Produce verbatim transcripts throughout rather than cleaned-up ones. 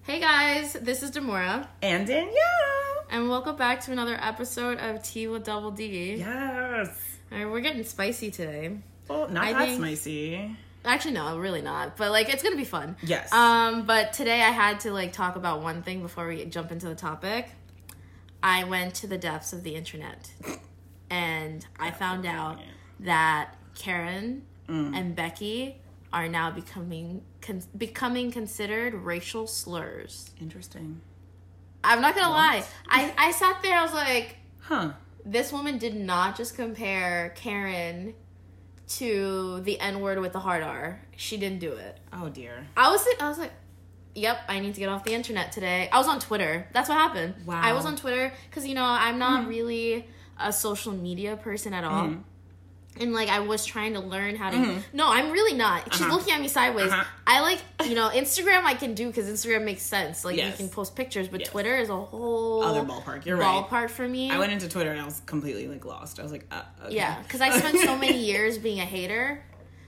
Hey guys, this is Demora. And Danielle. And welcome back to another episode of Tea with Double D. Yes. Alright, we're getting spicy today. Well, not I that think, spicy. Actually, no, really not. But, like, it's gonna be fun. Yes. Um, but today I had to, like, talk about one thing before we jump into the topic. I went to the depths of the internet. And I found out that Karen mm. and Becky are now becoming con- becoming considered racial slurs. Interesting. I'm not gonna what? lie. I, I sat there, I was like, huh. This woman did not just compare Karen to the N-word with the hard R. She didn't do it. Oh, dear. I was I was like, yep, I need to get off the internet today. I was on Twitter. That's what happened. Wow. I was on Twitter because, you know, I'm not mm. really a social media person at all. Mm. And, like, I was trying to learn how to... Mm-hmm. No, I'm really not. She's uh-huh. looking at me sideways. Uh-huh. I, like, you know, Instagram I can do because Instagram makes sense. Like, yes. you can post pictures. But yes. Twitter is a whole... other ballpark. You're ballpark right. Ballpark for me. I went into Twitter and I was completely, like, lost. I was like, uh, okay. Yeah, because I spent so many years being a hater.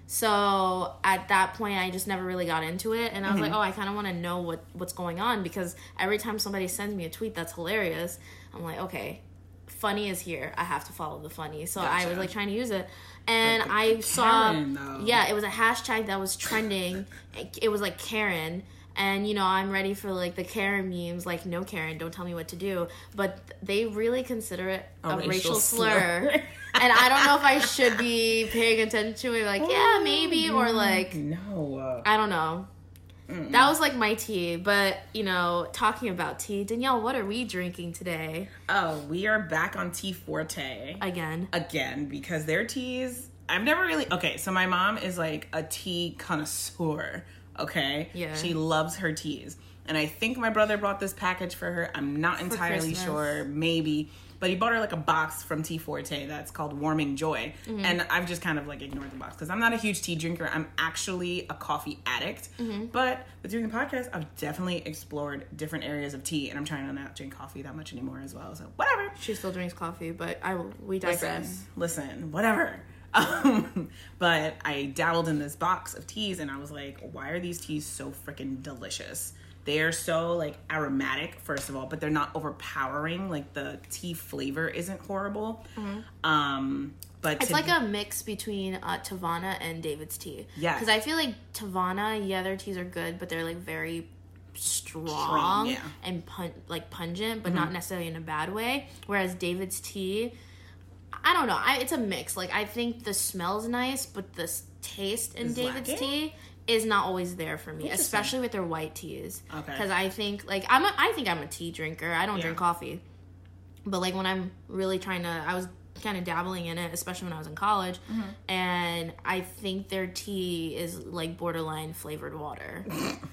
So, at that point, I just never really got into it. And I was mm-hmm. like, oh, I kind of want to know what what's going on. Because every time somebody sends me a tweet that's hilarious, I'm like, okay, funny is here. I have to follow the funny. So, gotcha. I was, like, trying to use it. And I Karen, saw, though. yeah, it was a hashtag that was trending. It was like Karen. And, you know, I'm ready for, like, the Karen memes, like, no Karen, don't tell me what to do. But they really consider it a, a racial, racial slur. slur. And I don't know if I should be paying attention to it, like, yeah, maybe, or, like, no. I don't know. Mm-mm. That was, like, my tea. But, you know, talking about tea, Danielle, what are we drinking today? Oh, we are back on Tea Forte. Again. Again, because their teas, I've never really, okay, so my mom is, like, a tea connoisseur, okay? Yeah. She loves her teas. And I think my brother brought this package for her. I'm not for entirely Christmas. sure, maybe. But he bought her, like, a box from Tea Forte that's called Warming Joy. Mm-hmm. And I've just kind of, like, ignored the box. Because I'm not a huge tea drinker. I'm actually a coffee addict. Mm-hmm. But with doing the podcast, I've definitely explored different areas of tea. And I'm trying to not drink coffee that much anymore as well. So, whatever. She still drinks coffee, but I we digress. Listen, listen whatever. Um, but I dabbled in this box of teas. And I was like, why are these teas so freaking delicious? They are so, like, aromatic, first of all, but they're not overpowering. Like, the tea flavor isn't horrible. Mm-hmm. Um, but it's like be- a mix between uh, Teavana and David's tea. Yeah. Because I feel like Teavana, yeah, their teas are good, but they're, like, very strong, strong yeah. and, pun- like, pungent, but mm-hmm. not necessarily in a bad way. Whereas David's tea, I don't know. I, it's a mix. Like, I think the smell's nice, but the taste in Is David's lacking? tea is not always there for me, especially with their white teas. Okay. Because I think, like, I'm a, I think I'm a tea drinker. I don't yeah. drink coffee. But, like, when I'm really trying to, I was kind of dabbling in it, especially when I was in college. Mm-hmm. And I think their tea is, like, borderline flavored water.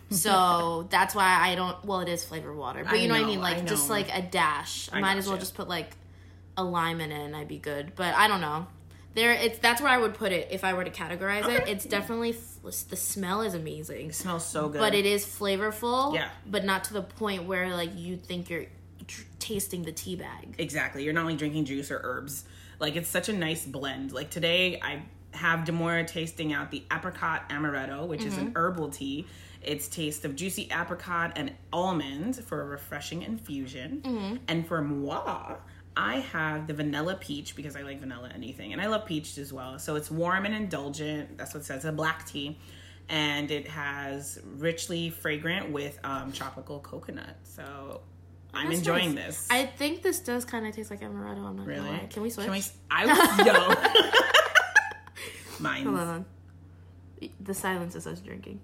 So that's why I don't, well, it is flavored water. But you know, know what I mean? Like, I just, like, a dash. I might as well you. just put, like, a lime in it and I'd be good. But I don't know. There, it's that's where I would put it if I were to categorize okay. it. It's definitely the smell is amazing. It smells so good, but it is flavorful. Yeah, but not to the point where like you think you're tr- tasting the tea bag. Exactly, you're not only drinking juice or herbs. Like it's such a nice blend. Like today, I have Demora tasting out the apricot amaretto, which mm-hmm. is an herbal tea. It's taste of juicy apricot and almond for a refreshing infusion, mm-hmm. and for moi, I have the vanilla peach because I like vanilla anything. And I love peach as well. So it's warm and indulgent. That's what it says. A black tea. And it has richly fragrant with um, tropical coconut. So I'm That's enjoying nice. this. I think this does kind of taste like amaretto. I'm not really? gonna lie. Can we switch? Can we? I yo. Mine. Hold on. The silence is us drinking.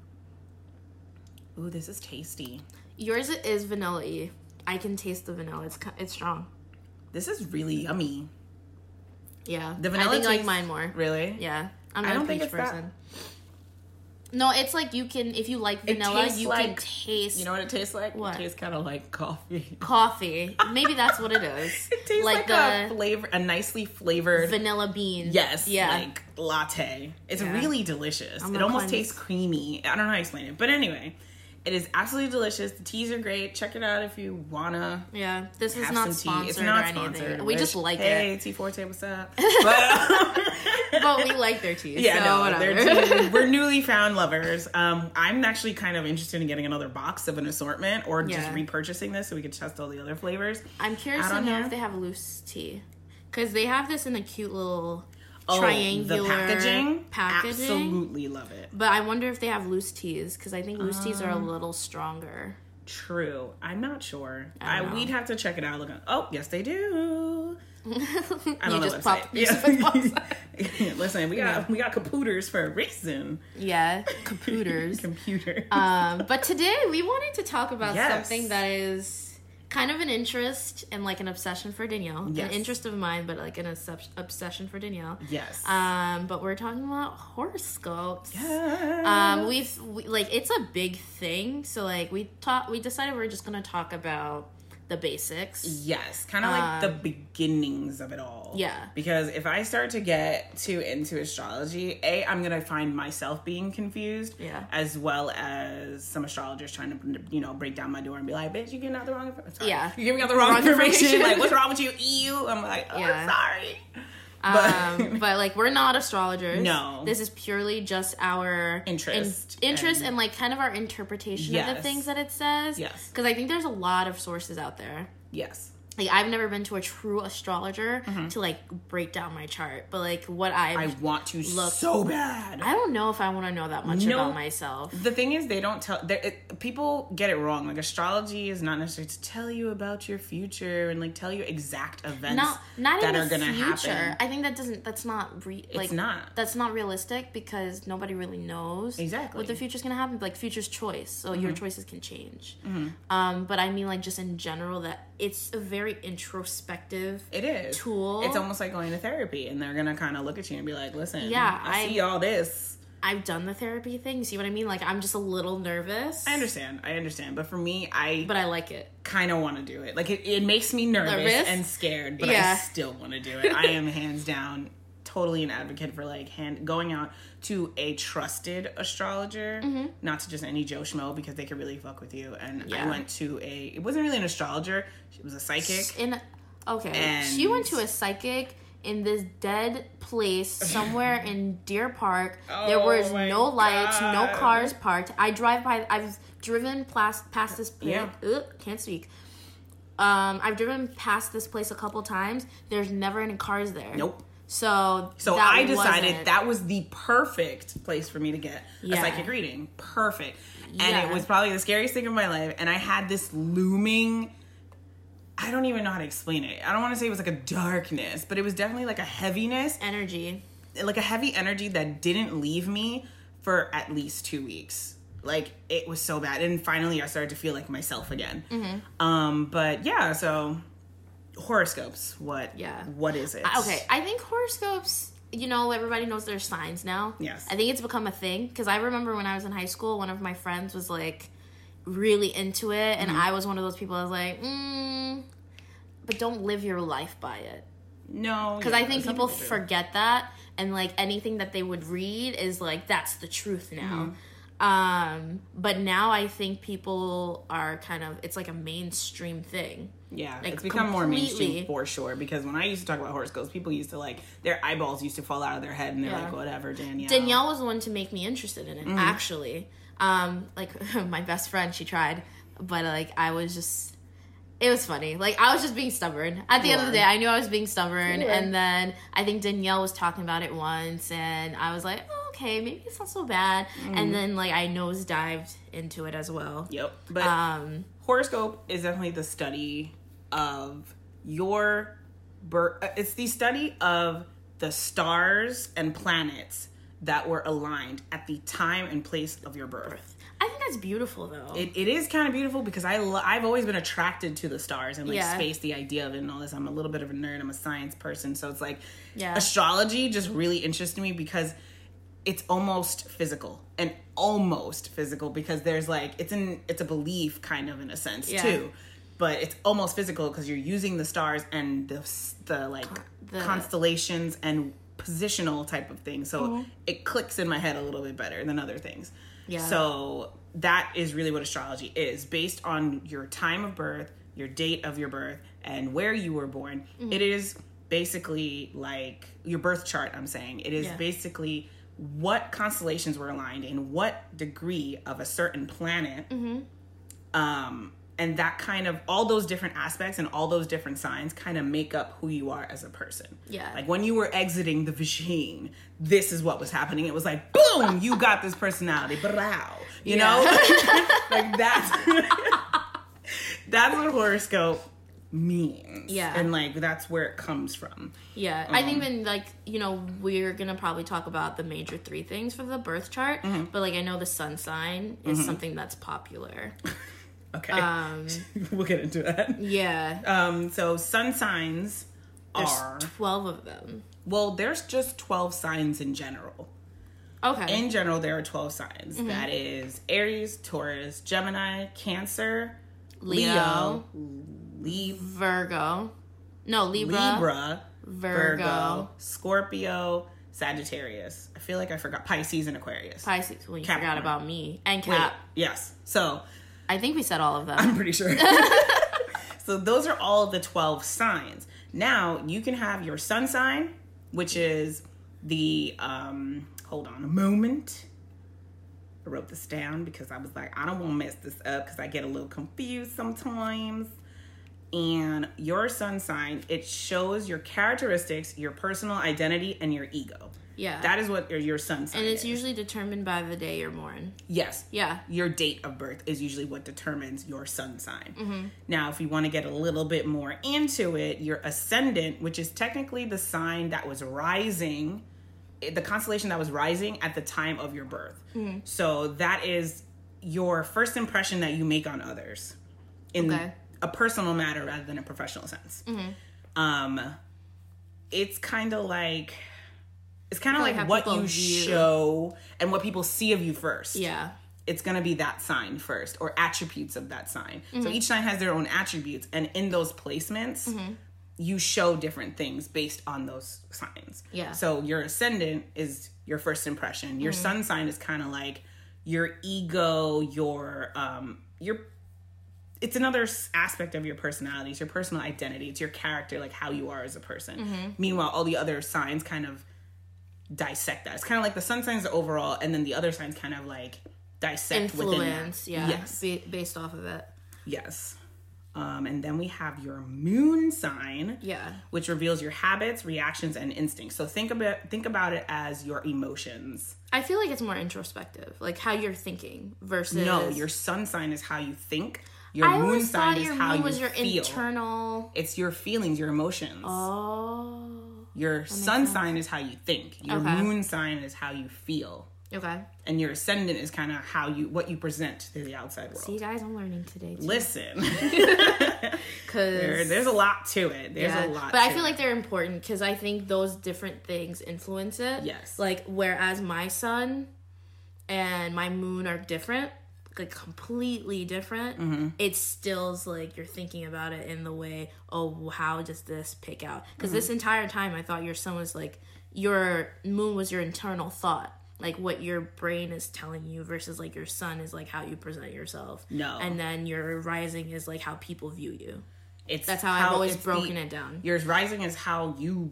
Ooh, this is tasty. Yours is vanilla-y. I can taste the vanilla. It's it's strong. This is really yummy. Yeah. The vanilla I think tastes, like mine more. Really? Yeah. I'm not I don't a peach think it's person. That... No, it's like you can, if you like vanilla, you like, can taste. You know what it tastes like? What? It tastes kind of like coffee. Coffee. Maybe that's what it is. It tastes like, like the a flavor, a nicely flavored vanilla bean. Yes. Yeah. Like latte. It's yeah. really delicious. I'm it almost tastes creamy. I don't know how to explain it. But anyway, it is absolutely delicious. The teas are great. Check it out if you wanna. Yeah, this is not sponsored it's not or sponsored. anything. We Which, just like hey, it. Hey, Tea Forte, what's up? But, But we like their teas. Yeah, so no, whatever. their tea, we're newly found lovers. Um, I'm actually kind of interested in getting another box of an assortment or just Yeah. repurchasing this so we could test all the other flavors. I'm curious out to on know here. if they have loose tea. Because they have this in a cute little Oh, triangular the packaging? packaging. Absolutely love it. But I wonder if they have loose teas. Because I think loose teas are a little stronger. True. I'm not sure. I I, don't know. we'd have to check it out. Look at, oh, yes, they do. I don't You know just the pop- website. you just pop- Yeah. Listen, we got Yeah. we got computers for a reason. Yeah, computers. Computers. um, but today we wanted to talk about Yes. something that is kind of an interest and like an obsession for Danielle. Yes. An interest of mine, but like an obs- obsession for Danielle. Yes. Um, but we're talking about horoscopes. Yes. Um, we've we, like it's a big thing, so like we taught we decided we're just gonna talk about the basics. Yes, kind of like the Um, beginnings of it all. Yeah. Because if I start to get too into astrology, A, I'm going to find myself being confused. Yeah. As well as some astrologers trying to, you know, break down my door and be like, bitch, you giving out the wrong information. Yeah. You're giving out the wrong, Wrong information. information. Like, what's wrong with you, E U? I'm like, oh, Yeah. sorry. Um, but like we're not astrologers. No. This is purely just our Interest in- interest and- and, like kind of our interpretation of the Yes. things that it says. Yes. Because I think there's a lot of sources out there. Yes. Like I've never been to a true astrologer to like break down my chart, but like what I've I want to Look- so bad. I don't know if I want to know that much No. about myself. The thing is, they don't tell. they're- It, people get it wrong. Like astrology is not necessarily to tell you about your future and like tell you exact events Not not that in are the gonna future. happen. I think that doesn't. That's not re, like not. That's not realistic because nobody really knows Exactly. what the future's gonna happen. Like future's choice, so Mm-hmm. your choices can change. Um, but I mean, like just in general, that it's a very introspective. It is tool. It's almost like going to therapy, and they're gonna kind of look at you and be like, "Listen, Yeah, I, I- see all this." I've done the therapy thing. See what I mean? Like I'm just a little nervous. I understand. I understand. But for me, I but I like it. kind of want to do it. Like it, it makes me nervous, Nervous? and scared, but I Yeah. still want to do it. I am hands down totally an advocate for like hand going out to a trusted astrologer, Mm-hmm. not to just any Joe Schmo because they could really fuck with you. And I Yeah. went to a. It wasn't really an astrologer. It was a psychic. In okay, And- she went to a psychic in this dead place somewhere in Deer Park. There Oh was my no lights, no God. cars parked. I drive by. I've driven past past this place. Yeah. Ugh, can't speak. Um, I've driven past this place a couple times. There's never any cars there. Nope. So So that I decided wasn't- that was the perfect place for me to get Yeah. a psychic reading. Perfect. And Yeah. it was probably the scariest thing of my life. And I had this looming, I don't even know how to explain it. I don't want to say it was like a darkness, but it was definitely like a heaviness, energy. like a heavy energy that didn't leave me for at least two weeks. Like it was so bad. And finally I started to feel like myself again. Mm-hmm. Um, but yeah, so horoscopes, what, Yeah. what is it? I- Okay, I think horoscopes, you know, everybody knows their signs now. Yes. I think it's become a thing because I remember when I was in high school, one of my friends was like really into it, and Mm-hmm. I was one of those people. I was like, mm, but don't live your life by it No. because yeah, I think some people do. forget that, and like anything that they would read is like that's the truth now. Mm-hmm. Um, but now I think people are kind of it's like a mainstream thing. Yeah, Like, it's become more mainstream completely. for sure. Because when I used to talk about horoscopes, people used to like their eyeballs used to fall out of their head, and they're Yeah. like, "Whatever, Danielle." Danielle was the one to make me interested in it, Mm-hmm. actually. Um, like my best friend, she tried, but like I was just, it was funny. Like I was just being stubborn. At the You end of the were. day, I knew I was being stubborn, You were. and then I think Danielle was talking about it once, and I was like, oh, okay, maybe it's not so bad. Mm-hmm. And then like I nosedived into it as well. Yep, but Um, horoscope is definitely the study of your birth. It's the study of the stars and planets that were aligned at the time and place of your birth. I think that's beautiful though. It, it is kind of beautiful because I lo- I've always been attracted to the stars and like Yeah. space, the idea of it and all this. I'm a little bit of a nerd. I'm a science person, so it's like Yeah. astrology just really interested me because it's almost physical and almost physical because there's like it's an it's a belief kind of in a sense Yeah. too, but it's almost physical because you're using the stars and the the like The- constellations and positional type of thing. So Mm-hmm. it clicks in my head a little bit better than other things. Yeah. So that is really what astrology is, based on your time of birth, your date of your birth, and where you were born. Mm-hmm. It is basically like your birth chart, I'm saying. It is yeah. basically what constellations were aligned in what degree of a certain planet. Mm-hmm. Um, and that kind of, all those different aspects and all those different signs kind of make up who you are as a person. Yeah. Like when you were exiting the machine, this is what was happening. It was like, boom, you got this personality. Brow. You yeah. know? Like that's, that's what horoscope means. Yeah. And like that's where it comes from. Yeah. Um, I think then like, you know, we're gonna probably talk about the major three things for the birth chart. Mm-hmm. But like I know the sun sign is mm-hmm. something that's popular. Okay. Um, we'll get into that. Yeah. Um, so sun signs there's are twelve of them. Well, there's just twelve signs in general. Okay. In general, there are twelve signs. Mm-hmm. That is Aries, Taurus, Gemini, Cancer, Leo, Leo Virgo. No, Libra. Libra, Virgo, Virgo, Scorpio, Sagittarius. I feel like I forgot Pisces and Aquarius. Pisces. Well, you Capricorn. Forgot about me. And Cap. Wait, yes. So I think we said all of them. I'm pretty sure. So those are all the twelve signs. Now, you can have your sun sign, which is the, um, hold on a moment. I wrote this down because I was like, I don't want to mess this up because I get a little confused sometimes. And your sun sign, it shows your characteristics, your personal identity, and your ego. Yeah. That is what your sun sign is. And it's is. usually determined by the day you're born. Yes. Yeah. Your date of birth is usually what determines your sun sign. Mm-hmm. Now, if you want to get a little bit more into it, your ascendant, which is technically the sign that was rising, the constellation that was rising at the time of your birth. Mm-hmm. So that is your first impression that you make on others in okay. a personal matter rather than a professional sense. Mm-hmm. Um, it's kind of like... It's kind of like, like what you view. show and what people see of you first. Yeah. It's going to be that sign first or attributes of that sign. Mm-hmm. So each sign has their own attributes. And in those placements, mm-hmm. you show different things based on those signs. Yeah. So your ascendant is your first impression. Your mm-hmm. sun sign is kind of like your ego, your, um, your, it's another aspect of your personality. It's your personal identity. It's your character, like how you are as a person. Mm-hmm. Meanwhile, all the other signs kind of dissect that. It's kind of like the sun signs are overall, and then the other signs kind of like dissect influence, within that. Yeah, yes, Be- based off of it. Yes. Um, and then we have your moon sign, yeah, which reveals your habits, reactions, and instincts. So think about think about it as your emotions. I feel like it's more introspective, like how you're thinking versus. No, your sun sign is how you think. Your I moon sign is your how moon you was your feel. Internal. It's your feelings, your emotions. Oh. Your sun sign is how you think. Your okay. moon sign is how you feel. Okay. And your ascendant is kind of how you, what you present to the outside world. See, guys, I'm learning today, too. Listen. Because there, there's a lot to it. There's yeah. a lot But to I feel it. like they're important because I think those different things influence it. Yes. Like, whereas my sun and my moon are different, like completely different, mm-hmm. it still's like you're thinking about it in the way, oh, how does this pick out? Because mm-hmm. this entire time I thought your sun was like, your moon was your internal thought, like what your brain is telling you, versus like your sun is like how you present yourself. No. And then your rising is like how people view you. It's That's how, how I've always broken the, it down. Your rising is how you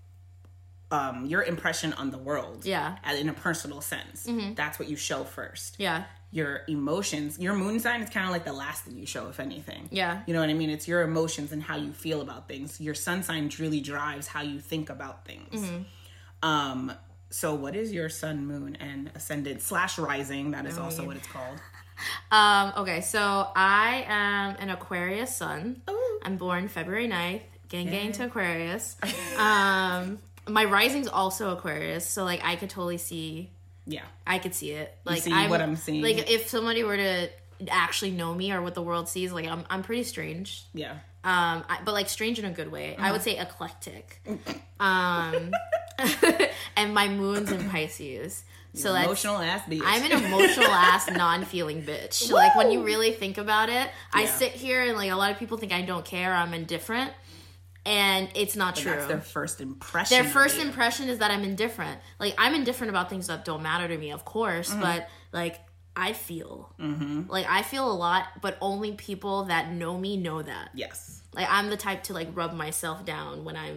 um your impression on the world. Yeah. In a personal sense. Mm-hmm. That's what you show first. Yeah. Your emotions, your moon sign is kind of like the last thing you show, if anything. Yeah. You know what I mean? It's your emotions and how you feel about things. Your sun sign really drives how you think about things. Mm-hmm. Um, so what is your sun, moon, and ascendant slash rising? That is oh, also yeah. what it's called. Um, okay, so I am an Aquarius sun. Ooh. I'm born February ninth. Gang gang to Aquarius. um, my rising's also Aquarius, so like I could totally see... Yeah, I could see it. Like you see I'm, what I'm seeing. Like if somebody were to actually know me or what the world sees, like I'm, I'm pretty strange. Yeah. Um, I, but like strange in a good way. Uh-huh. I would say eclectic. um, and my moon's in Pisces, so that's emotional ass bitch. I'm an emotional ass, non-feeling bitch. Woo! Like when you really think about it, yeah. I sit here and like a lot of people think I don't care. I'm indifferent. And it's not but true. That's their first impression. Their first impression is that I'm indifferent. Like, I'm indifferent about things that don't matter to me, of course. Mm-hmm. But, like, I feel. Mm-hmm. Like, I feel a lot, but only people that know me know that. Yes. Like, I'm the type to, like, rub myself down when I'm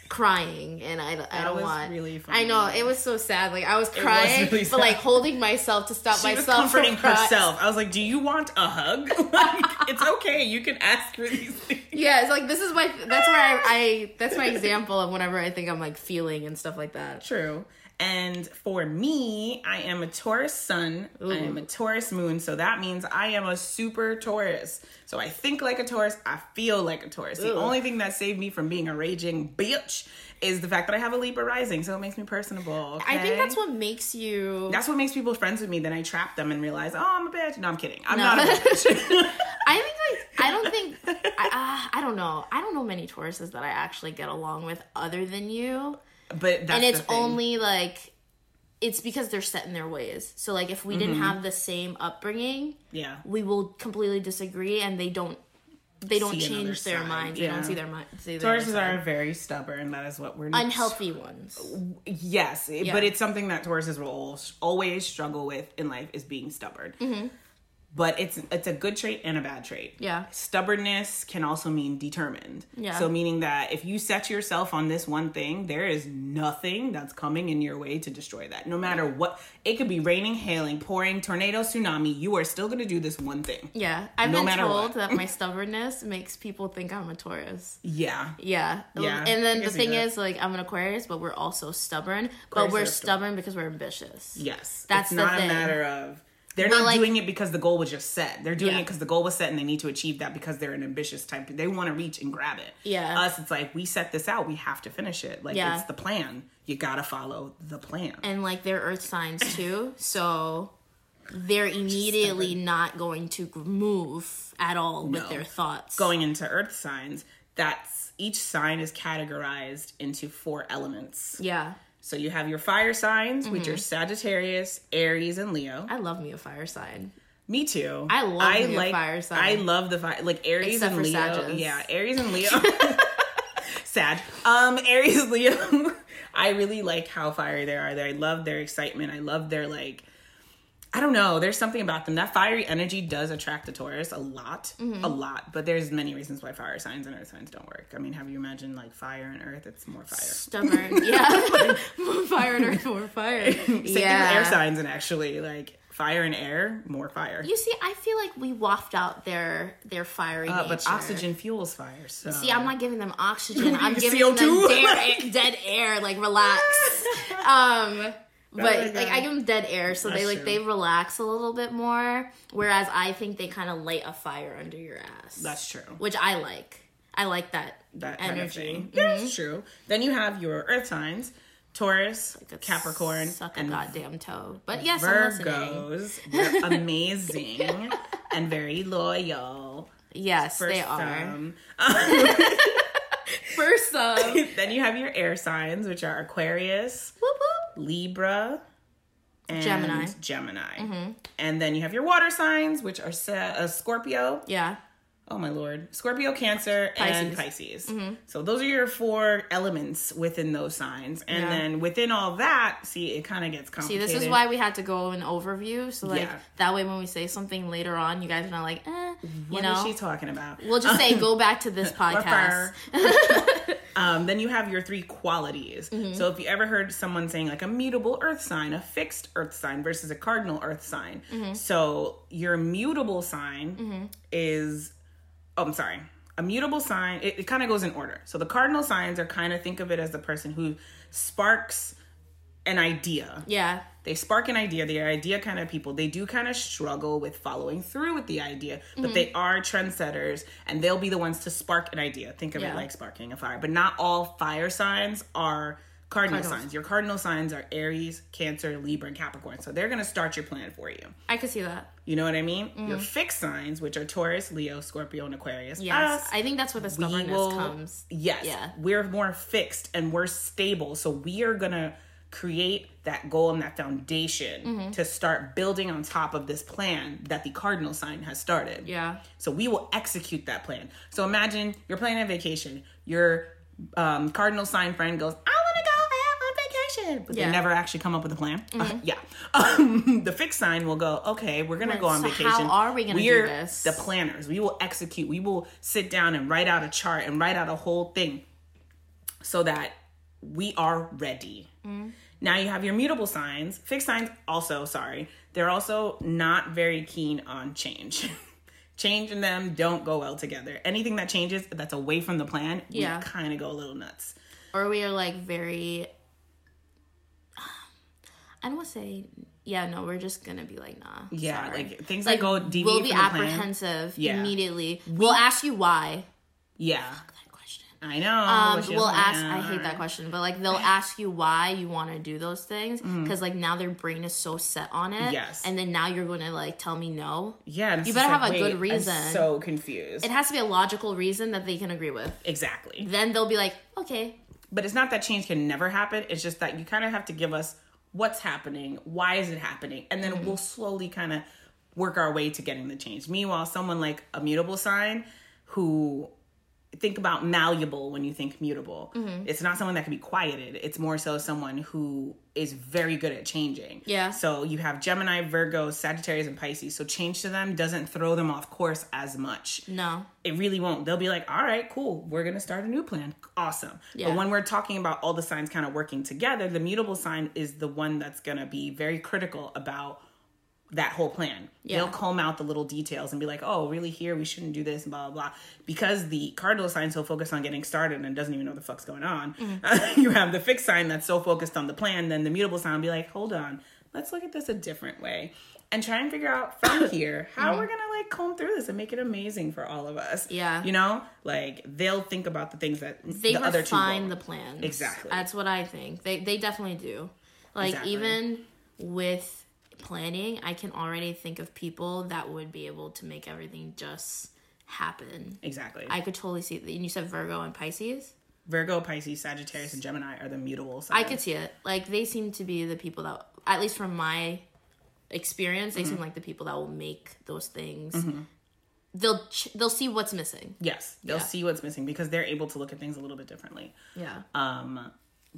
crying, and I, I that don't was want. Really funny. I know it was so sad. Like I was crying, was really but like holding myself to stop she myself was comforting from crying. herself. I was like, "Do you want a hug? Like, it's okay. You can ask for these things." Yeah, it's like this is my. That's where I, I. That's my example of whenever I think I'm like feeling and stuff like that. True. And for me, I am a Taurus sun. Ooh. I am a Taurus moon. So that means I am a super Taurus. So I think like a Taurus. I feel like a Taurus. Ooh. The only thing that saved me from being a raging bitch is the fact that I have a Libra rising. So it makes me personable. Okay? I think that's what makes you... That's what makes people friends with me. Then I trap them and realize, oh, I'm a bitch. No, I'm kidding. I'm no. not a bitch. I think like, I don't think... I, uh, I don't know. I don't know many Tauruses that I actually get along with other than you. But that's and it's the thing. only like it's because they're set in their ways. So like if we mm-hmm. didn't have the same upbringing, yeah, we will completely disagree, and they don't they don't see change their side. minds. Yeah. They don't see their mind. Tauruses are very stubborn. That is what we're unhealthy ones. Yes, yeah. but it's something that Tauruses will always struggle with in life is being stubborn. Mm-hmm. But it's it's a good trait and a bad trait. Yeah. Stubbornness can also mean determined. Yeah. So meaning that if you set yourself on this one thing, there is nothing that's coming in your way to destroy that. No matter what, it could be raining, hailing, pouring, tornado, tsunami, you are still going to do this one thing. Yeah. I've no been told that my stubbornness makes people think I'm a Taurus. Yeah. Yeah. Yeah. And then the thing is, like, I'm an Aquarius, but we're also stubborn. But we're stubborn because we're ambitious. Yes. That's it's the not thing. a matter of... They're but not like, doing it because the goal was just set. They're doing yeah. it because the goal was set and they need to achieve that because they're an ambitious type. They want to reach and grab it. Yeah. Us, it's like, we set this out. We have to finish it. Like, yeah. it's the plan. You got to follow the plan. And, like, they're earth signs, too. So they're immediately not going to move at all with no. their thoughts. Going into earth signs, that's each sign is categorized into four elements. Yeah. So you have your fire signs, mm-hmm. which are Sagittarius, Aries, and Leo. I love me a fire sign. Me too. I love I me like, a fire sign. I love the fire, like Aries Except and for Leo. Sagittarius. Yeah, Aries and Leo. Sad. Um, Aries, Leo. I really like how fiery they are. I love their excitement. I love their like. I don't know. There's something about them. That fiery energy does attract the Taurus a lot, mm-hmm. a lot. But there's many reasons why fire signs and earth signs don't work. I mean, have you imagined like fire and earth? It's more fire. Stubborn, yeah. More fire and earth, more fire. Same yeah. thing with air signs, and actually, like fire and air, more fire. You see, I feel like we waft out their their fiery uh, nature. But oxygen fuels fire. So. See, I'm not giving them oxygen. I'm giving C O two? them dead, dead air. Like relax. um. But oh like I give them dead air, so That's they like true. they relax a little bit more. Whereas I think they kind of light a fire under your ass. That's true. Which I like. I like that that energy. Kind of thing. Mm-hmm. Yeah, that's true. Then you have your earth signs: Taurus, like Capricorn, suck a and goddamn toe. But yes, Virgos. They're amazing and very loyal. Yes, First they are. Um, First some. Then you have your air signs, which are Aquarius. Whoop, whoop. Libra, and Gemini. Gemini. Mm-hmm. And then you have your water signs, which are uh, Scorpio. Yeah. Oh my Lord. Scorpio, Cancer, Pisces. and Pisces. Mm-hmm. So those are your four elements within those signs. And yeah. then within all that, see, it kind of gets complicated. See, this is why we had to go an overview. So like yeah. that way when we say something later on, you guys are not like, eh, you what know. What is she talking about? We'll just say, go back to this podcast. um, then you have your three qualities. Mm-hmm. So if you ever heard someone saying like a mutable earth sign, a fixed earth sign versus a cardinal earth sign. Mm-hmm. So your mutable sign mm-hmm. is... Oh, I'm sorry. A mutable sign, it, it kind of goes in order. So the cardinal signs are kind of, think of it as the person who sparks an idea. Yeah. They spark an idea. They're idea kind of people. They do kind of struggle with following through with the idea, but mm-hmm. they are trendsetters and they'll be the ones to spark an idea. Think of yeah. it like sparking a fire. But not all fire signs are cardinal Cardinals. signs. Your cardinal signs are Aries, Cancer, Libra, and Capricorn. So they're going to start your plan for you. I could see that. You know what I mean? Mm-hmm. Your fixed signs, which are Taurus, Leo, Scorpio, and Aquarius. Yes. Us, I think that's where the stubbornness will, comes. Yes. Yeah. We're more fixed and we're stable. So we are going to create that goal and that foundation mm-hmm. to start building on top of this plan that the cardinal sign has started. Yeah. So we will execute that plan. So imagine you're planning a vacation. Your um, cardinal sign friend goes, I want to go but yeah. they never actually come up with a plan. Mm-hmm. Uh, yeah. Um, the fixed sign will go, okay, we're going to go on so vacation. How are we going to do this? The planners. We will execute. We will sit down and write out a chart and write out a whole thing. so that we are ready. Mm. Now you have your mutable signs. Fixed signs also, sorry, they're also not very keen on change. Change and them don't go well together. Anything that changes that's away from the plan, yeah. we kind of go a little nuts. Or we are like very, I don't want to say, yeah, no, we're just going to be like, nah. Yeah, sorry. like things like, that go deviate we'll be from the apprehensive plan. Immediately. Yeah. We'll ask you why. Yeah. Fuck that question. I know. Um, we'll ask, I hate that question, but like they'll ask you why you want to do those things because mm. like now their brain is so set on it. Yes. And then now you're going to like tell me no. Yeah. You better have like, a good reason. I'm so confused. It has to be a logical reason that they can agree with. Exactly. Then they'll be like, okay. But it's not that change can never happen. It's just that you kind of have to give us what's happening, why is it happening, and then mm-hmm. we'll slowly kind of work our way to getting the change. Meanwhile, someone like a mutable sign who think about malleable when you think mutable. Mm-hmm. It's not someone that can be quieted. It's more so someone who is very good at changing. Yeah. So you have Gemini, Virgo, Sagittarius, and Pisces. So change to them doesn't throw them off course as much. No. It really won't. They'll be like, all right, cool. We're going to start a new plan. Awesome. Yeah. But when we're talking about all the signs kind of working together, the mutable sign is the one that's going to be very critical about that whole plan. Yeah. They'll comb out the little details and be like, oh, really here, we shouldn't do this, and blah, blah, blah. Because the cardinal sign is so focused on getting started and doesn't even know what the fuck's going on. Mm-hmm. You have the fixed sign that's so focused on the plan, then the mutable sign will be like, hold on, let's look at this a different way. And try and figure out from here how mm-hmm. we're going to like comb through this and make it amazing for all of us. Yeah. You know, like they'll think about the things that they the other two refine the plans. Exactly. That's what I think. They, they definitely do. Like exactly. even with planning, I can already think of people that would be able to make everything just happen. Exactly. I could totally see it. And you said Virgo and Pisces? Virgo, Pisces, Sagittarius, and Gemini are the mutable signs. I could see it. Like, they seem to be the people that, at least from my experience, they mm-hmm. seem like the people that will make those things. Mm-hmm. They'll ch- they'll see what's missing. Yes, they'll yeah. see what's missing because they're able to look at things a little bit differently. Yeah. Um,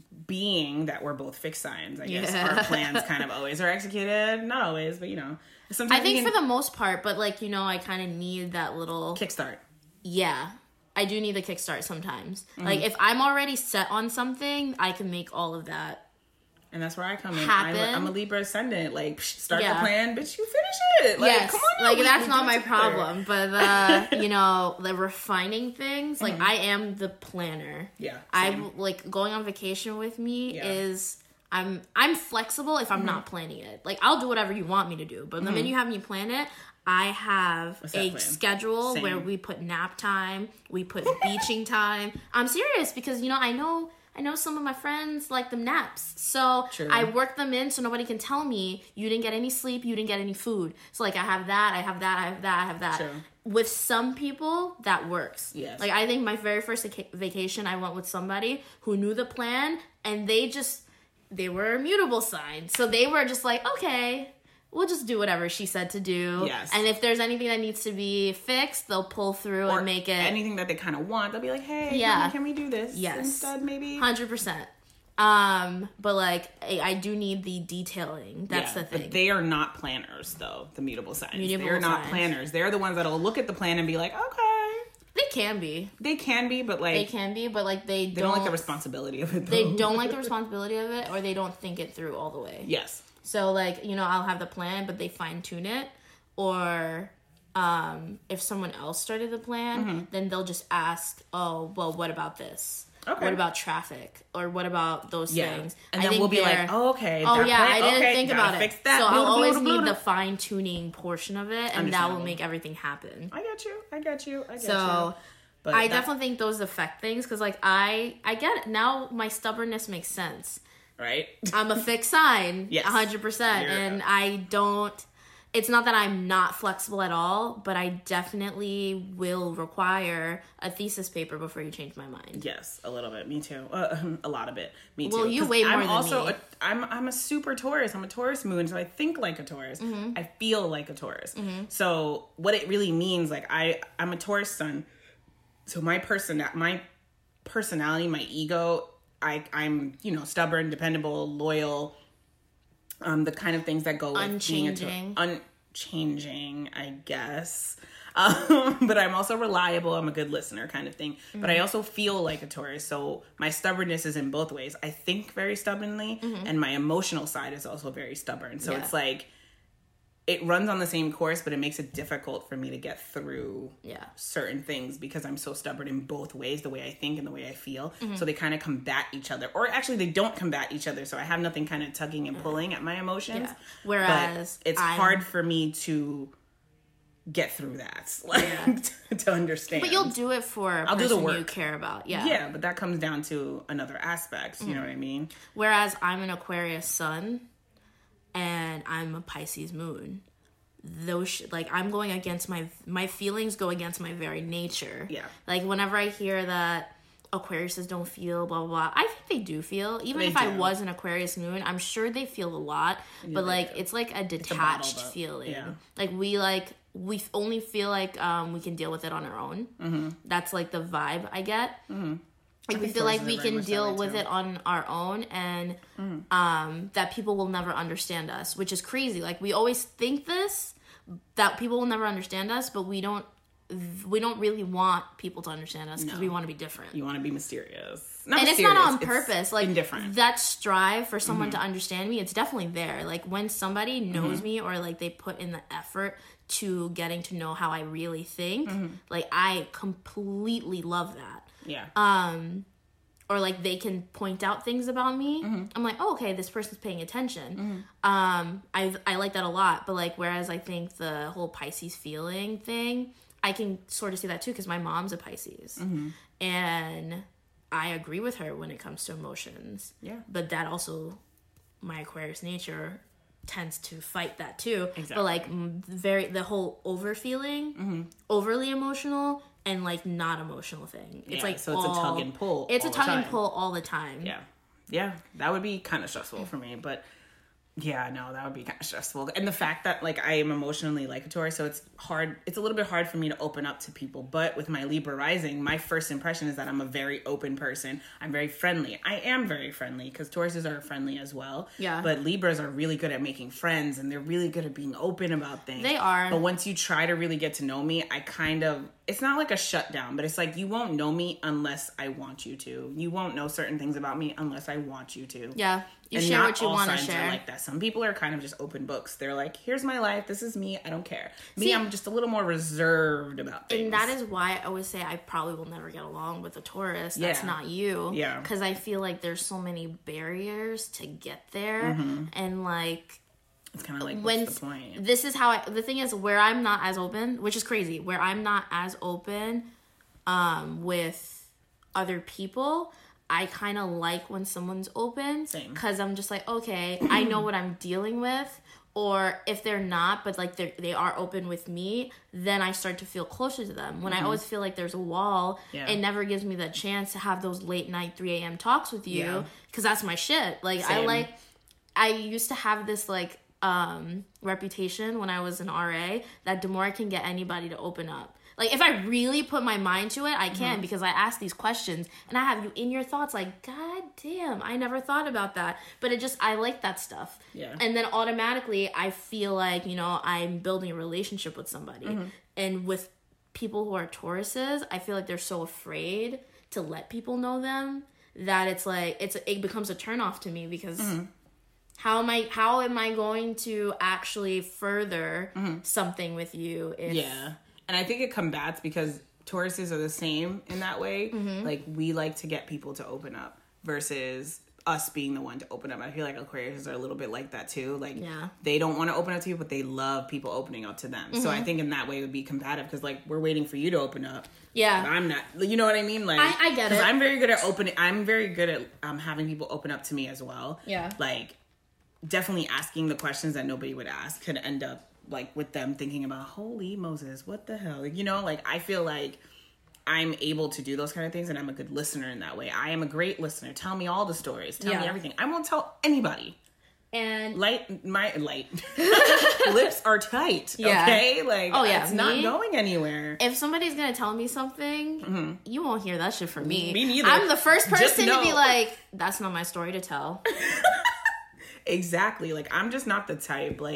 being that we're both fixed signs, I guess yeah. our plans kind of always are executed. Not always, but you know. Sometimes I think can... for the most part, but like, you know, I kind of need that little... kickstart. Yeah. I do need the kickstart sometimes. Mm-hmm. Like, if I'm already set on something, I can make all of that And that's where I come in. happen. I, I'm a Libra ascendant. Like, start yeah. the plan, bitch, you finish it. Like, yes. come on. Like, we, that's we not my problem. But, uh, you know, the refining things, like, mm-hmm. I am the planner. Yeah. I, like, going on vacation with me yeah. is... I'm I'm flexible if I'm mm-hmm. not planning it. Like, I'll do whatever you want me to do. But mm-hmm. the minute you have me plan it, I have a plan? schedule Same. where we put nap time, we put beaching time. I'm serious because, you know, I know I know some of my friends like them naps. So True. I work them in so nobody can tell me you didn't get any sleep, you didn't get any food. So, like, I have that, I have that, I have that, I have that. True. With some people, that works. Yes. Like, I think my very first vacation, I went with somebody who knew the plan, and they just... they were a mutable sign. So they were just like, okay, we'll just do whatever she said to do. Yes. And if there's anything that needs to be fixed, they'll pull through or and make it. Anything that they kind of want, they'll be like, hey, yeah. can we do this yes. instead, maybe? one hundred percent. Um, but, like, I, I do need the detailing. That's yeah, the thing. But they are not planners, though, the mutable signs. Mutable They're not signs. planners. They're the ones that'll look at the plan and be like, okay. They can be. They can be, but like... They can be, but like they don't... They don't like the responsibility of it, though. They don't like the responsibility of it, or they don't think it through all the way. Yes. So, like, you know, I'll have the plan, but they fine-tune it. Or um, if someone else started the plan, mm-hmm. then they'll just ask, oh, well, what about this? Okay. What about traffic? Or what about those yeah. things? And then we'll be like, oh, okay. Oh, yeah, plan, I didn't okay, think about it. That. So blah, I'll blah, always blah, blah, need blah. the fine-tuning portion of it, and that will make everything happen. I get you. I get you. I get so, you. So But I that, definitely think those affect things, because, like, I, I get it. Now my stubbornness makes sense. Right? I'm a fixed sign. Yes. one hundred percent. You're and a- I don't... It's not that I'm not flexible at all, but I definitely will require a thesis paper before you change my mind. Yes, a little bit. Me too. Uh, a lot of it. Me too. Well, you way more I'm than also me. A, I'm I'm a super Taurus. I'm a Taurus moon, so I think like a Taurus. Mm-hmm. I feel like a Taurus. Mm-hmm. So what it really means, like I I'm a Taurus sun. So my person my personality, my ego, I I'm you know stubborn, dependable, loyal. Um, the kind of things that go with unchanging, being a, unchanging, I guess. Um, but I'm also reliable. I'm a good listener kind of thing. Mm-hmm. But I also feel like a Taurus. So my stubbornness is in both ways. I think very stubbornly, mm-hmm. and my emotional side is also very stubborn. So yeah. it's like, it runs on the same course, but it makes it difficult for me to get through yeah. certain things because I'm so stubborn in both ways, the way I think and the way I feel. Mm-hmm. So they kind of combat each other. Or actually, they don't combat each other. So I have nothing kind of tugging and pulling at my emotions. Yeah. Whereas but it's I'm... hard for me to get through that, like, yeah. to understand. But you'll do it for a I'll person do the work. You care about. Yeah. Yeah, but that comes down to another aspect. Mm-hmm. You know what I mean? Whereas I'm an Aquarius sun. And I'm a Pisces moon. Those sh- like I'm going against my my feelings go against my very nature. Yeah. Like whenever I hear that Aquariuses don't feel blah blah blah, I think they do feel. Even they if do. I was an Aquarius moon, I'm sure they feel a lot. Yeah, but like do. It's like a detached a feeling. Yeah. Like we like we only feel like um, we can deal with it on our own. Mm-hmm. That's like the vibe I get. Mm-hmm. Like we feel like we can deal with it on our own and mm. um, that people will never understand us, which is crazy. Like we always think this, that people will never understand us, but we don't we don't really want people to understand us because no. we want to be different. You want to be mysterious. Not and mysterious, it's not on purpose. Like indifferent. That strive for someone mm-hmm. to understand me, it's definitely there. Like when somebody knows mm-hmm. me or like they put in the effort to getting to know how I really think, mm-hmm. like I completely love that. Yeah. Um, or like they can point out things about me. Mm-hmm. I'm like, oh, okay, this person's paying attention. Mm-hmm. Um, I I like that a lot. But like, whereas I think the whole Pisces feeling thing, I can sort of see that too because my mom's a Pisces, mm-hmm. and I agree with her when it comes to emotions. Yeah. But that also, my Aquarius nature tends to fight that too. Exactly. But like very the whole over feeling, mm-hmm. overly emotional. And like not emotional thing. It's yeah, like so it's all, a tug and pull. It's all a tug the and pull all the time. Yeah, yeah, that would be kind of stressful for me. But yeah, no, that would be kind of stressful. And the fact that like I am emotionally like a Taurus, so it's hard. It's a little bit hard for me to open up to people. But with my Libra rising, my first impression is that I'm a very open person. I'm very friendly. I am very friendly because Tauruses are friendly as well. Yeah. But Libras are really good at making friends and they're really good at being open about things. They are. But once you try to really get to know me, I kind of. It's not like a shutdown, but it's like you won't know me unless I want you to. You won't know certain things about me unless I want you to. Yeah. You and share what you want to share. Are like that. Some people are kind of just open books. They're like, here's my life. This is me. I don't care. Me, See, I'm just a little more reserved about things. And that is why I always say I probably will never get along with a Taurus. That's yeah. not you. Yeah. Because I feel like there's so many barriers to get there. Mm-hmm. And like... It's kind of like, what's when, the point? This is how I... The thing is, where I'm not as open, which is crazy, where I'm not as open um, with other people... I kind of like when someone's open because I'm just like, okay, I know what I'm dealing with. Or if they're not, but like they they are open with me, then I start to feel closer to them. When mm-hmm. I always feel like there's a wall, yeah. it never gives me the chance to have those late night three a.m. talks with you because yeah. that's my shit. Like Same. I like, I used to have this like um, reputation when I was an R A that the more I can get anybody to open up. Like, if I really put my mind to it, I can mm-hmm. because I ask these questions and I have you in your thoughts like, God damn, I never thought about that. But it just, I like that stuff. Yeah. And then automatically I feel like, you know, I'm building a relationship with somebody. Mm-hmm. And with people who are Tauruses, I feel like they're so afraid to let people know them that it's like, it's it becomes a turnoff to me because... Mm-hmm. How am I? How am I going to actually further mm-hmm. something with you? If... Yeah, and I think it combats because Tauruses are the same in that way. Mm-hmm. Like we like to get people to open up versus us being the one to open up. I feel like Aquariuses are a little bit like that too. Like yeah. they don't want to open up to you, but they love people opening up to them. Mm-hmm. So I think in that way it would be combative because like we're waiting for you to open up. Yeah, but I'm not. You know what I mean? Like I, I get it. I'm very good at opening. I'm very good at um, having people open up to me as well. Yeah, like. Definitely asking the questions that nobody would ask could end up like with them thinking about holy Moses, what the hell? Like, you know, like I feel like I'm able to do those kind of things and I'm a good listener in that way. I am a great listener. Tell me all the stories. Tell yeah. me everything. I won't tell anybody. And light my light lips are tight. Yeah. Okay, like oh yeah, it's me, not going anywhere. If somebody's gonna tell me something, mm-hmm. you won't hear that shit from me. Me neither. I'm the first person to be like, that's not my story to tell. Exactly. Like, I'm just not the type. Like,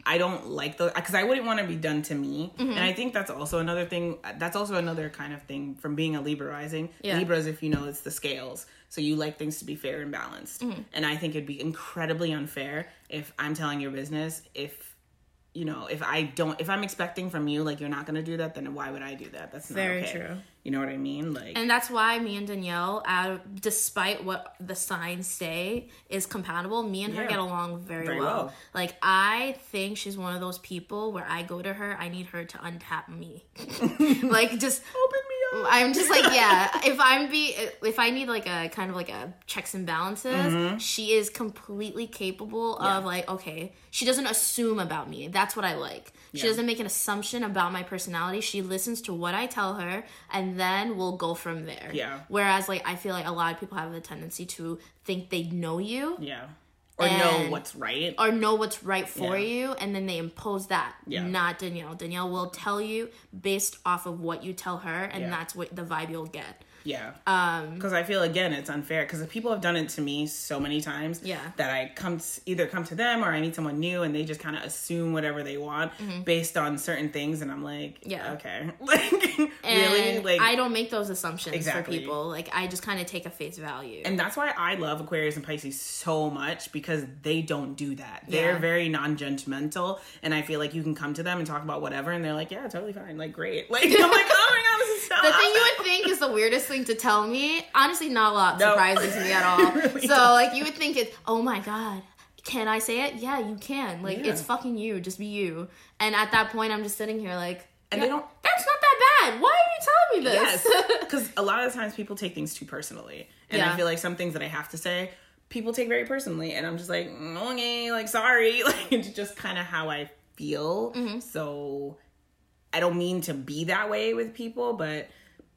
I don't like those, because I wouldn't want to be done to me. Mm-hmm. And I think that's also another thing. That's also another kind of thing from being a Libra rising. Yeah. Libras, if you know, it's the scales. So you like things to be fair and balanced. Mm-hmm. And I think it'd be incredibly unfair if I'm telling your business, if, you know, if I don't, if I'm expecting from you, like, you're not going to do that, then why would I do that? That's not very okay. true. You know what I mean? Like, and that's why me and Danielle, uh, despite what the signs say is compatible, me and her yeah. get along very, very well. well. Like, I think she's one of those people where I go to her, I need her to untap me. Like, just open me up. I'm just like, yeah, if I'm be, if I need like a kind of like a checks and balances, mm-hmm. she is completely capable yeah. of like, okay, she doesn't assume about me. That's what I like. She yeah. doesn't make an assumption about my personality. She listens to what I tell her, and then we'll go from there. Yeah. Whereas, like, I feel like a lot of people have the tendency to think they know you. Yeah. Or know what's right. Or know what's right for yeah. you, and then they impose that. Yeah. Not Danielle. Danielle will tell you based off of what you tell her, and yeah. that's what the vibe you'll get. Yeah. Um, because I feel, again, it's unfair. Because people have done it to me so many times. Yeah. That I come to, either come to them or I meet someone new and they just kind of assume whatever they want mm-hmm. based on certain things. And I'm like, yeah. okay. Like, really? Like, I don't make those assumptions exactly. for people. Like, I just kind of take a face value. And that's why I love Aquarius and Pisces so much, because they don't do that. They're yeah. very non-judgmental. And I feel like you can come to them and talk about whatever. And they're like, yeah, totally fine. Like, great. Like, I'm like, oh my God, this is so The awesome. thing you would think is the weirdest thing to tell me, honestly, not a lot no. surprising to me at all. Really so, does. like, you would think it's, oh my God, can I say it? Yeah, you can. Like, yeah. it's fucking you. Just be you. And at that point, I'm just sitting here like, and yeah, they don't. That's not that bad. Why are you telling me this? Yes, because a lot of times people take things too personally, and yeah. I feel like some things that I have to say, people take very personally, and I'm just like, okay, like, sorry, like, it's just kind of how I feel. Mm-hmm. So I don't mean to be that way with people, but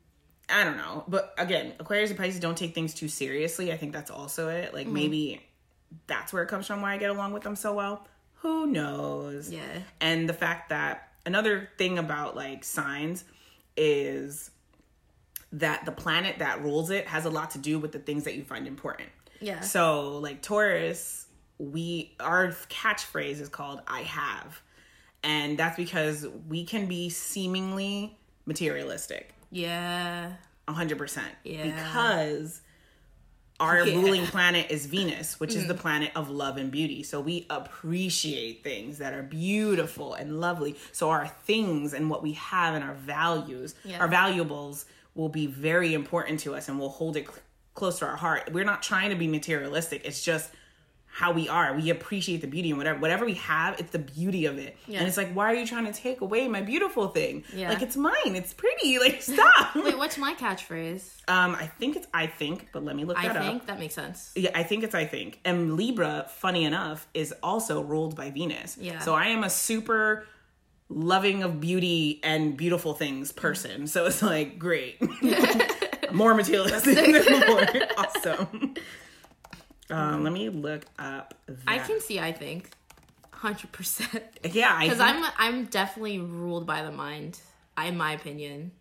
I don't know. But again, Aquarius and Pisces don't take things too seriously. I think that's also it. Like, mm-hmm. maybe that's where it comes from, why I get along with them so well. Who knows? Yeah. And the fact that another thing about, like, signs is that the planet that rules it has a lot to do with the things that you find important. Yeah. So, like, Taurus, we our catchphrase is called I have. And that's because we can be seemingly materialistic. Yeah. one hundred percent. Yeah. Because our yeah. ruling planet is Venus, which mm. is the Mm-hmm. planet of love and beauty. So we appreciate things that are beautiful and lovely. So our things and what we have and our values, yeah. our valuables will be very important to us, and we'll hold it cl- close to our heart. We're not trying to be materialistic. It's just how we are. We appreciate the beauty and whatever whatever we have, it's the beauty of it. Yeah. And it's like, why are you trying to take away my beautiful thing? Yeah. Like, it's mine. It's pretty. Like, stop. Wait, what's my catchphrase? Um, I think it's I think, but let me look that up. I think? Up. That makes sense. Yeah, I think it's I think. And Libra, funny enough, is also ruled by Venus. Yeah. So I am a super loving of beauty and beautiful things person. So it's like, great. More materialistic than before. Awesome. Um, let me look up that. I can see, I think. one hundred percent. Yeah, I Because I'm, I'm definitely ruled by the mind, in my opinion.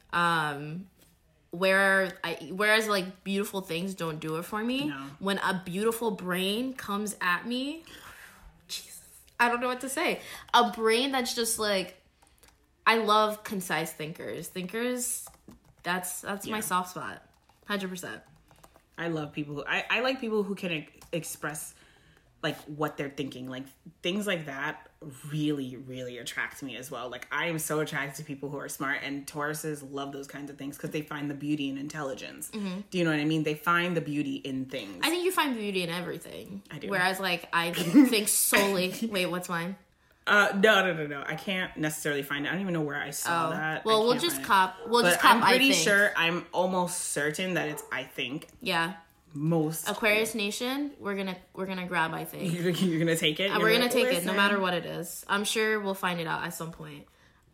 Um, where I, whereas, like, beautiful things don't do it for me. No. When a beautiful brain comes at me, Jesus, I don't know what to say. A brain that's just, like, I love concise thinkers. Thinkers, that's, that's yeah. my soft spot. one hundred percent. I love people who, I, I like people who can e- express, like, what they're thinking. Like, things like that really, really attract me as well. Like, I am so attracted to people who are smart, and Tauruses love those kinds of things because they find the beauty in intelligence. Mm-hmm. Do you know what I mean? They find the beauty in things. I think you find beauty in everything. I do. Whereas, like, I think solely... Wait, what's mine? Uh, no, no, no, no. I can't necessarily find it. I don't even know where I saw oh. that. Well, we'll just cop. We'll but just cop. I'm pretty I think. sure. I'm almost certain that it's I think. Yeah. Most Aquarius Nation, we're gonna we're gonna grab. I think you're, you're gonna take it. You're we're gonna like, take Listen. it, no matter what it is. I'm sure we'll find it out at some point.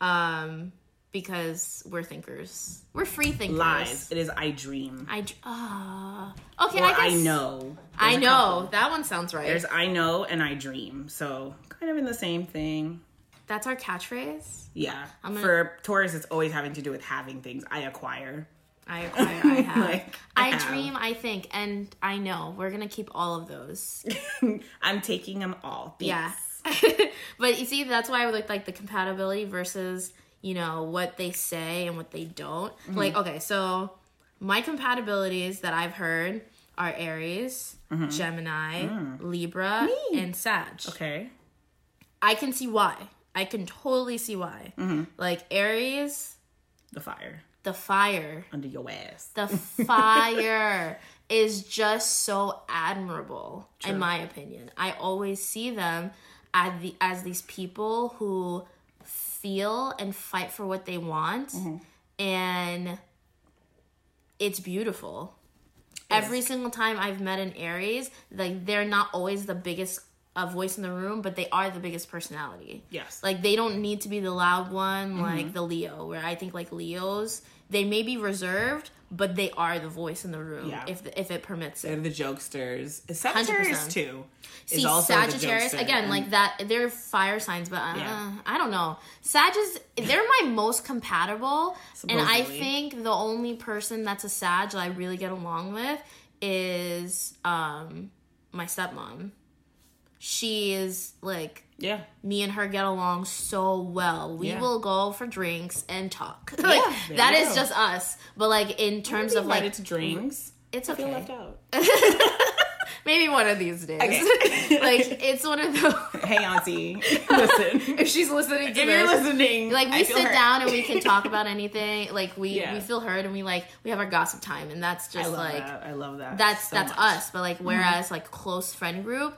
Um, because we're thinkers. We're free thinkers. Lies. It is I dream. I ah. Uh, okay, or I guess. I know. There's I know. That one sounds right. There's I know and I dream. So kind of in the same thing. That's our catchphrase? Yeah. I'm gonna... For Taurus, it's always having to do with having things. I acquire. I acquire, I have. like, I, I have. dream, I think, and I know. We're going to keep all of those. I'm taking them all. Thanks. Yeah. But you see, that's why I like like the compatibility versus, you know, what they say and what they don't. Mm-hmm. Like, okay, so my compatibilities that I've heard are Aries, mm-hmm. Gemini, mm. Libra, Me. and Sag. Okay. I can see why. I can totally see why. Mm-hmm. Like, Aries... The fire. The fire. Under your ass. The fire is just so admirable, True. in my opinion. I always see them as, the, as these people who feel and fight for what they want. Mm-hmm. And it's beautiful. Yes. Every single time I've met an Aries, like, they're not always the biggest uh, voice in the room, but they are the biggest personality. Yes. Like, they don't need to be the loud one, mm-hmm. like the Leo, where I think, like, Leos, they may be reserved, but they are the voice in the room, yeah. if the, if it permits it. They're the jokesters. Sagittarius, too. See, Sagittarius, again, and... like that, they're fire signs, but uh, yeah. I don't know. Sag is, they're my most compatible, Supposedly. and I think the only person that's a Sag that I really get along with is um, my stepmom. She is, like, yeah. me and her get along so well. We yeah. will go for drinks and talk. Like, yeah, that is go. just us. But, like, in terms of, like... to drinks. It's okay. I feel left out. Maybe one of these days. Okay. Like, it's one of those... Hey, auntie. Listen. If she's listening to if this. If you're listening, like, we I feel sit hurt. down and we can talk about anything. Like, we, yeah. we feel heard and we, like, we have our gossip time. And that's just, I love like... That. I love that That's, so that's much. us. But, like, whereas, mm-hmm. like, close friend group...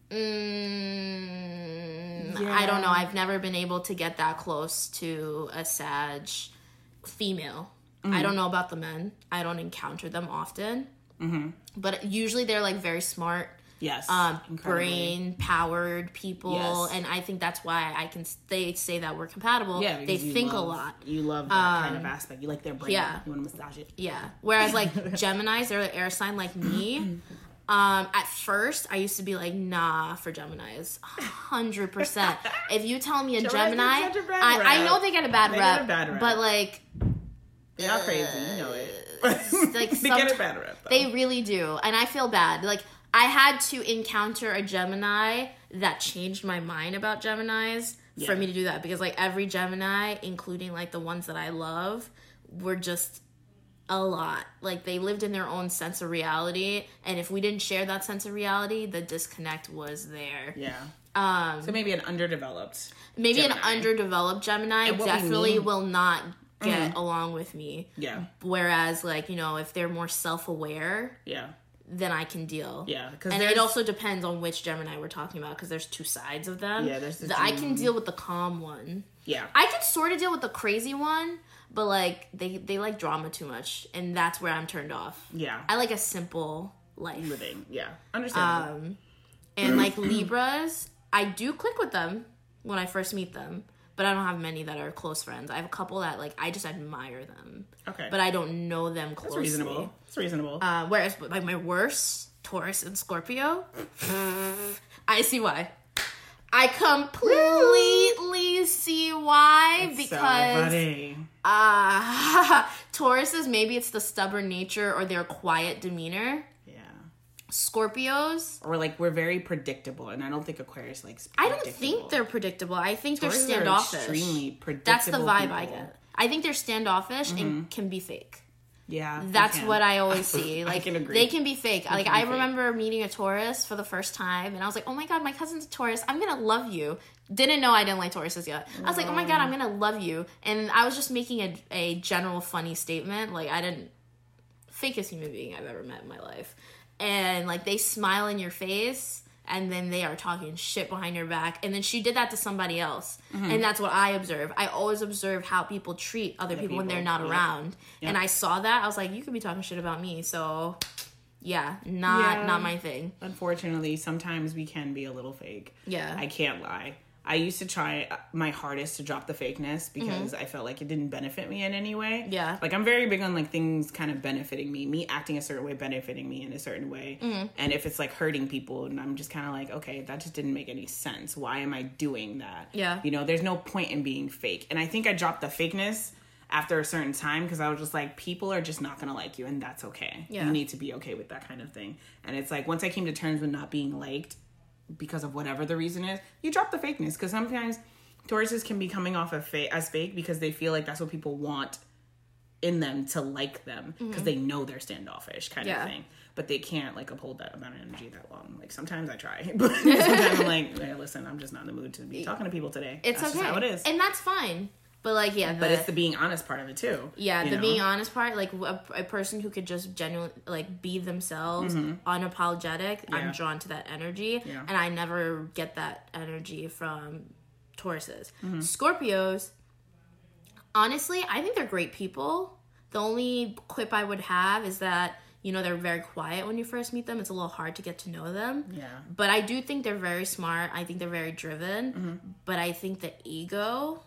Mm, yeah. I don't know. I've never been able to get that close to a Sag female. Mm-hmm. I don't know about the men. I don't encounter them often. Mm-hmm. But usually they're, like, very smart. Yes. Um, brain-powered people. Yes. And I think that's why I can they say that we're compatible. Yeah, they think love, a lot. You love that um, kind of aspect. You like their brain. Yeah. You want to massage it. Yeah. Whereas, like, Geminis, they're an air sign like me. Um, at first, I used to be like, nah, for Geminis, one hundred percent. If you tell me a Gemini, I, I know they get a bad, they rep, get a bad rep, but like... They're not uh, crazy, you know it. Like, they get a bad rep, though. They really do, and I feel bad. Like, I had to encounter a Gemini that changed my mind about Geminis yeah. for me to do that, because, like, every Gemini, including, like, the ones that I love, were just... a lot. Like, they lived in their own sense of reality, and if we didn't share that sense of reality, the disconnect was there. Yeah. Um, so maybe an underdeveloped Maybe Gemini. an underdeveloped Gemini definitely will not get mm-hmm. along with me. Yeah. Whereas, like, you know, if they're more self-aware... Yeah. then I can deal. Yeah. And it also depends on which Gemini we're talking about, because there's two sides of them. Yeah, there's the, the I can deal with the calm one. Yeah. I can sort of deal with the crazy one, but, like, they, they like drama too much, and that's where I'm turned off. Yeah. I like a simple life. Living, yeah. Understandable. Um, and, like, Libras, I do click with them when I first meet them, but I don't have many that are close friends. I have a couple that, like, I just admire them. Okay. But I don't know them closely. That's reasonable. It's reasonable. Uh, whereas, like, my worst, Taurus and Scorpio, I see why. I completely see why, it's because so funny. Uh, Tauruses, maybe it's the stubborn nature or their quiet demeanor. Yeah. Scorpios, or like we're very predictable, and I don't think Aquarius likes. I don't think they're predictable. I think Tauruses they're standoffish. Are extremely predictable. That's the vibe people. I get. I think they're standoffish mm-hmm. and can be fake. Yeah, that's what I always see. Like, I can agree. They can be fake. They like, I remember meeting a Taurus for the first time, and I was like, "Oh my god, my cousin's a Taurus. I'm gonna love you." Didn't know I didn't like Tauruses yet. I was like, "Oh my god, I'm gonna love you," and I was just making a a general funny statement. Like, I didn't fakest human being I've ever met in my life, and like they smile in your face. And then they are talking shit behind your back. And then she did that to somebody else. Mm-hmm. And that's what I observe. I always observe how people treat other people, people when they're not yeah. around. Yeah. And I saw that. I was like, you could be talking shit about me. So, yeah, not yeah. not my thing. Unfortunately, sometimes we can be a little fake. Yeah. I can't lie. I used to try my hardest to drop the fakeness because mm-hmm. I felt like it didn't benefit me in any way. Yeah. Like, I'm very big on, like, things kind of benefiting me. Me acting a certain way benefiting me in a certain way. Mm-hmm. And if it's, like, hurting people, and I'm just kind of like, okay, that just didn't make any sense. Why am I doing that? Yeah. You know, there's no point in being fake. And I think I dropped the fakeness after a certain time because I was just like, people are just not going to like you, and that's okay. Yeah. You need to be okay with that kind of thing. And it's like, once I came to terms with not being liked, because of whatever the reason is, you drop the fakeness. Because sometimes Tauruses can be coming off of fa- as fake because they feel like that's what people want in them to like them, because mm-hmm. they know they're standoffish kind yeah. of thing. But they can't like uphold that amount of energy that long. Like sometimes I try, but sometimes I'm like, hey, listen, I'm just not in the mood to be talking to people today. It's that's okay, just how it is, and that's fine. But like, yeah, the, but it's the being honest part of it too. Yeah, the know? being honest part, like a, a person who could just genuinely like be themselves, mm-hmm. unapologetic. Yeah. I'm drawn to that energy, yeah. and I never get that energy from Tauruses. Mm-hmm. Scorpios, honestly, I think they're great people. The only quip I would have is that, you know, they're very quiet when you first meet them. It's a little hard to get to know them. Yeah. But I do think they're very smart. I think they're very driven. Mm-hmm. But I think the ego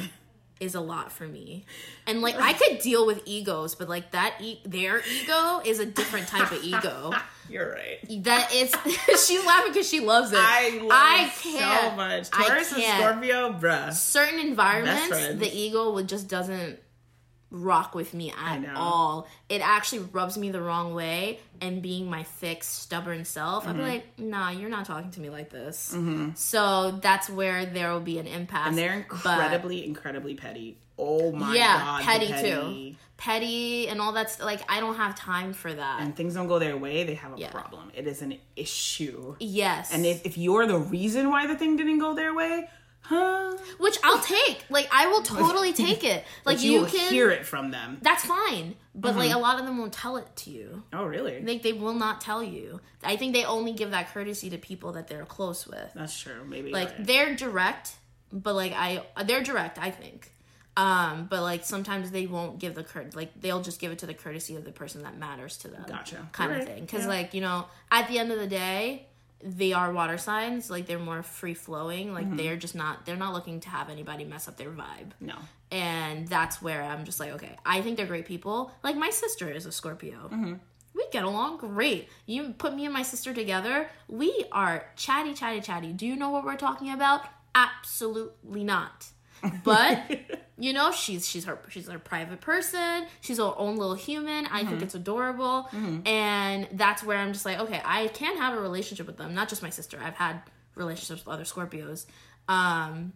is a lot for me. And like, I could deal with egos, but like that e- their ego is a different type of ego. You're right. That it's she's laughing because she loves it. I love I can't, so much. Taurus and Scorpio, bruh. Certain environments, the ego would just doesn't rock with me at all. It actually rubs me the wrong way, and being my fixed, stubborn self, mm-hmm. I'd be like, nah, you're not talking to me like this. Mm-hmm. So that's where there will be an impasse. And they're incredibly, but, incredibly petty. Oh my yeah, god, petty, petty too. Petty and all that stuff. Like, I don't have time for that. And things don't go their way, they have a yeah. problem. It is an issue. Yes. And if, if you're the reason why the thing didn't go their way, huh? Which I'll take. Like, I will totally take it. Like, you, you will can hear it from them. That's fine. But mm-hmm. like, a lot of them won't tell it to you. Oh, really? Like, they will not tell you. I think they only give that courtesy to people that they're close with. That's true. Maybe. Like, right. they're direct, but like, I they're direct, I think. Um, but like, sometimes they won't give the curt like they'll just give it to the courtesy of the person that matters to them. Gotcha. Kind right. of thing. Because yeah. like, you know, at the end of the day, they are water signs. Like, they're more free flowing. Like, mm-hmm. they're just not, they're not looking to have anybody mess up their vibe. No. And that's where I'm just like, okay, I think they're great people. Like, my sister is a Scorpio. Mm-hmm. We get along great. You put me and my sister together, we are chatty, chatty, chatty. Do you know what we're talking about? Absolutely not. But you know, she's she's her she's a private person. She's her own little human. I mm-hmm. think it's adorable, mm-hmm. and that's where I'm just like, okay, I can have a relationship with them. Not just my sister. I've had relationships with other Scorpios, um,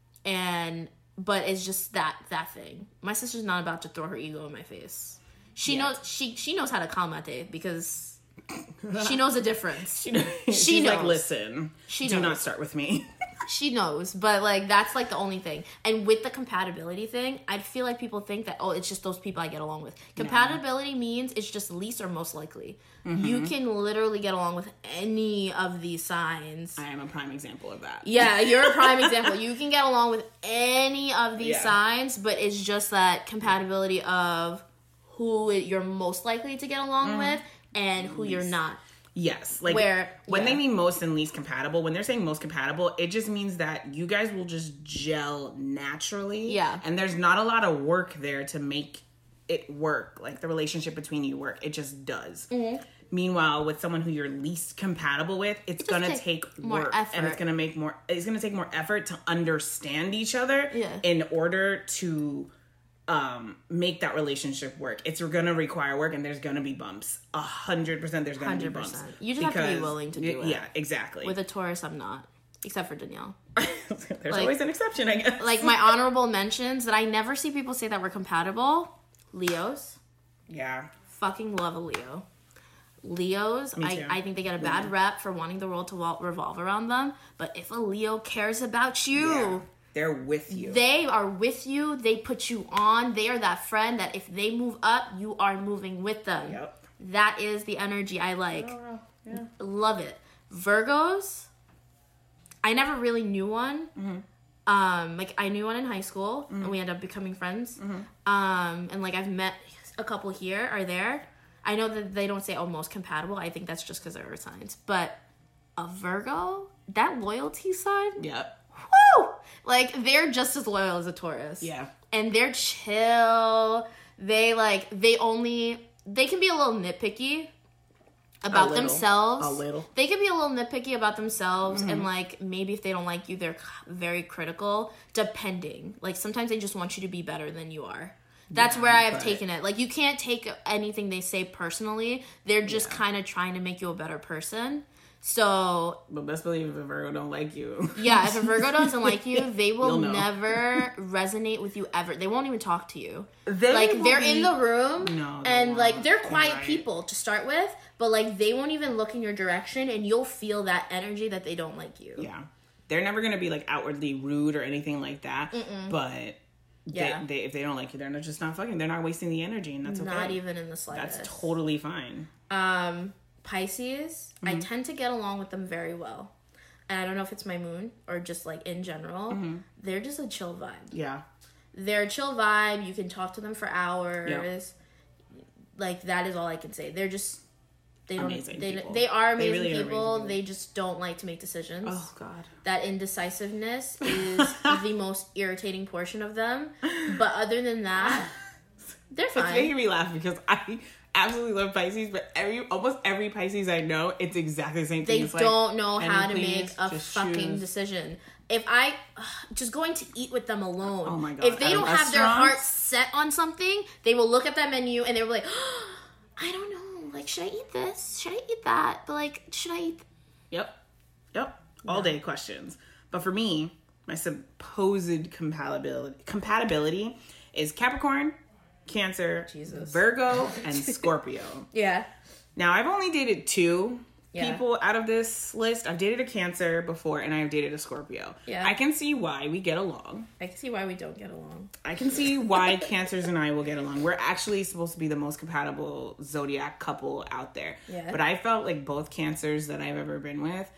and but it's just that that thing. My sister's not about to throw her ego in my face. She yeah. knows she she knows how to calmate because she knows the difference. she knows. She She's knows. Like, listen, she do knows. Not start with me. She knows, but like, that's like the only thing. And with the compatibility thing, I feel like people think that, oh, it's just those people I get along with. Compatibility yeah. means it's just least or most likely. Mm-hmm. You can literally get along with any of these signs. I am a prime example of that. Yeah, you're a prime example. You can get along with any of these yeah. signs, but it's just that compatibility of who you're most likely to get along mm-hmm. with and who you're not. Yes. Like, Where, when yeah. they mean most and least compatible, when they're saying most compatible, it just means that you guys will just gel naturally. Yeah. And there's not a lot of work there to make it work. Like, the relationship between you work. It just does. Mm-hmm. Meanwhile, with someone who you're least compatible with, it's it gonna take, take more work. Effort. And it's gonna make more, it's gonna take more effort to understand each other yeah. in order to Um, make that relationship work. It's gonna require work, and there's gonna be bumps. A hundred percent, there's gonna be bumps. You just have to be willing to do y- it. Yeah, exactly. With a Taurus, I'm not, except for Danielle. There's like, always an exception, I guess. Like, my honorable mentions that I never see people say that we're compatible. Leos. Yeah. Fucking love a Leo. Leos, I, I think they get a bad yeah. rep for wanting the world to revolve around them. But if a Leo cares about you. Yeah. They're with you. They are with you. They put you on. They are that friend that if they move up, you are moving with them. Yep. That is the energy I like. Oh, yeah. Love it. Virgos, I never really knew one. Mm-hmm. Um, like, I knew one in high school, mm-hmm. and we ended up becoming friends. Mm-hmm. Um, and like, I've met a couple here or there. I know that they don't say, oh, most compatible. I think that's just because they're earth signs. But a Virgo, that loyalty side. Yep. Woo! Like, they're just as loyal as a Taurus. Yeah. And they're chill. They, like, they only... They can be a little nitpicky about themselves. A little. They can be a little nitpicky about themselves. Mm-hmm. And, like, maybe if they don't like you, they're very critical. Depending. Like, sometimes they just want you to be better than you are. That's yeah, where I have but... taken it. Like, you can't take anything they say personally. They're just yeah. kind of trying to make you a better person. So, but best believe if a Virgo don't like you. Yeah, if a Virgo doesn't like you, they will never resonate with you ever. They won't even talk to you. They like they're be... in the room, no, they and won't. Like they're quiet right. people to start with, but like they won't even look in your direction, and you'll feel that energy that they don't like you. Yeah, they're never gonna be like outwardly rude or anything like that. Mm-mm. But yeah, they, they, if they don't like you, they're just not fucking. They're not wasting the energy, and that's okay. Not even in the slightest. That's totally fine. Um. Pisces, mm-hmm. I tend to get along with them very well. And I don't know if it's my moon or just like in general. Mm-hmm. They're just a chill vibe. Yeah. They're a chill vibe. You can talk to them for hours. Yeah. Like that is all I can say. They're just they don't amazing they people. They are amazing, they really people. Are amazing people. They just don't like to make decisions. Oh god. That indecisiveness is the most irritating portion of them. But other than that, they're fine. It's making me laugh because I absolutely love Pisces, but every almost every Pisces I know, it's exactly the same thing. They it's don't like, know how to make a fucking choose. decision. If I ugh, just going to eat with them alone. Oh my god! If they don't have their heart set on something, they will look at that menu and they will be like, oh, I don't know. Like, should I eat this? Should I eat that? But like, should I eat? Th-? Yep, yep. All yeah. day questions. But for me, my supposed compatibility compatibility is Capricorn, Cancer, Jesus. Virgo, and Scorpio. Yeah. Now, I've only dated two yeah. people out of this list. I've dated a Cancer before, and I've dated a Scorpio. Yeah. I can see why we get along. I can see why we don't get along. I can see why Cancers and I will get along. We're actually supposed to be the most compatible zodiac couple out there. Yeah. But I felt like both Cancers that I've ever been with,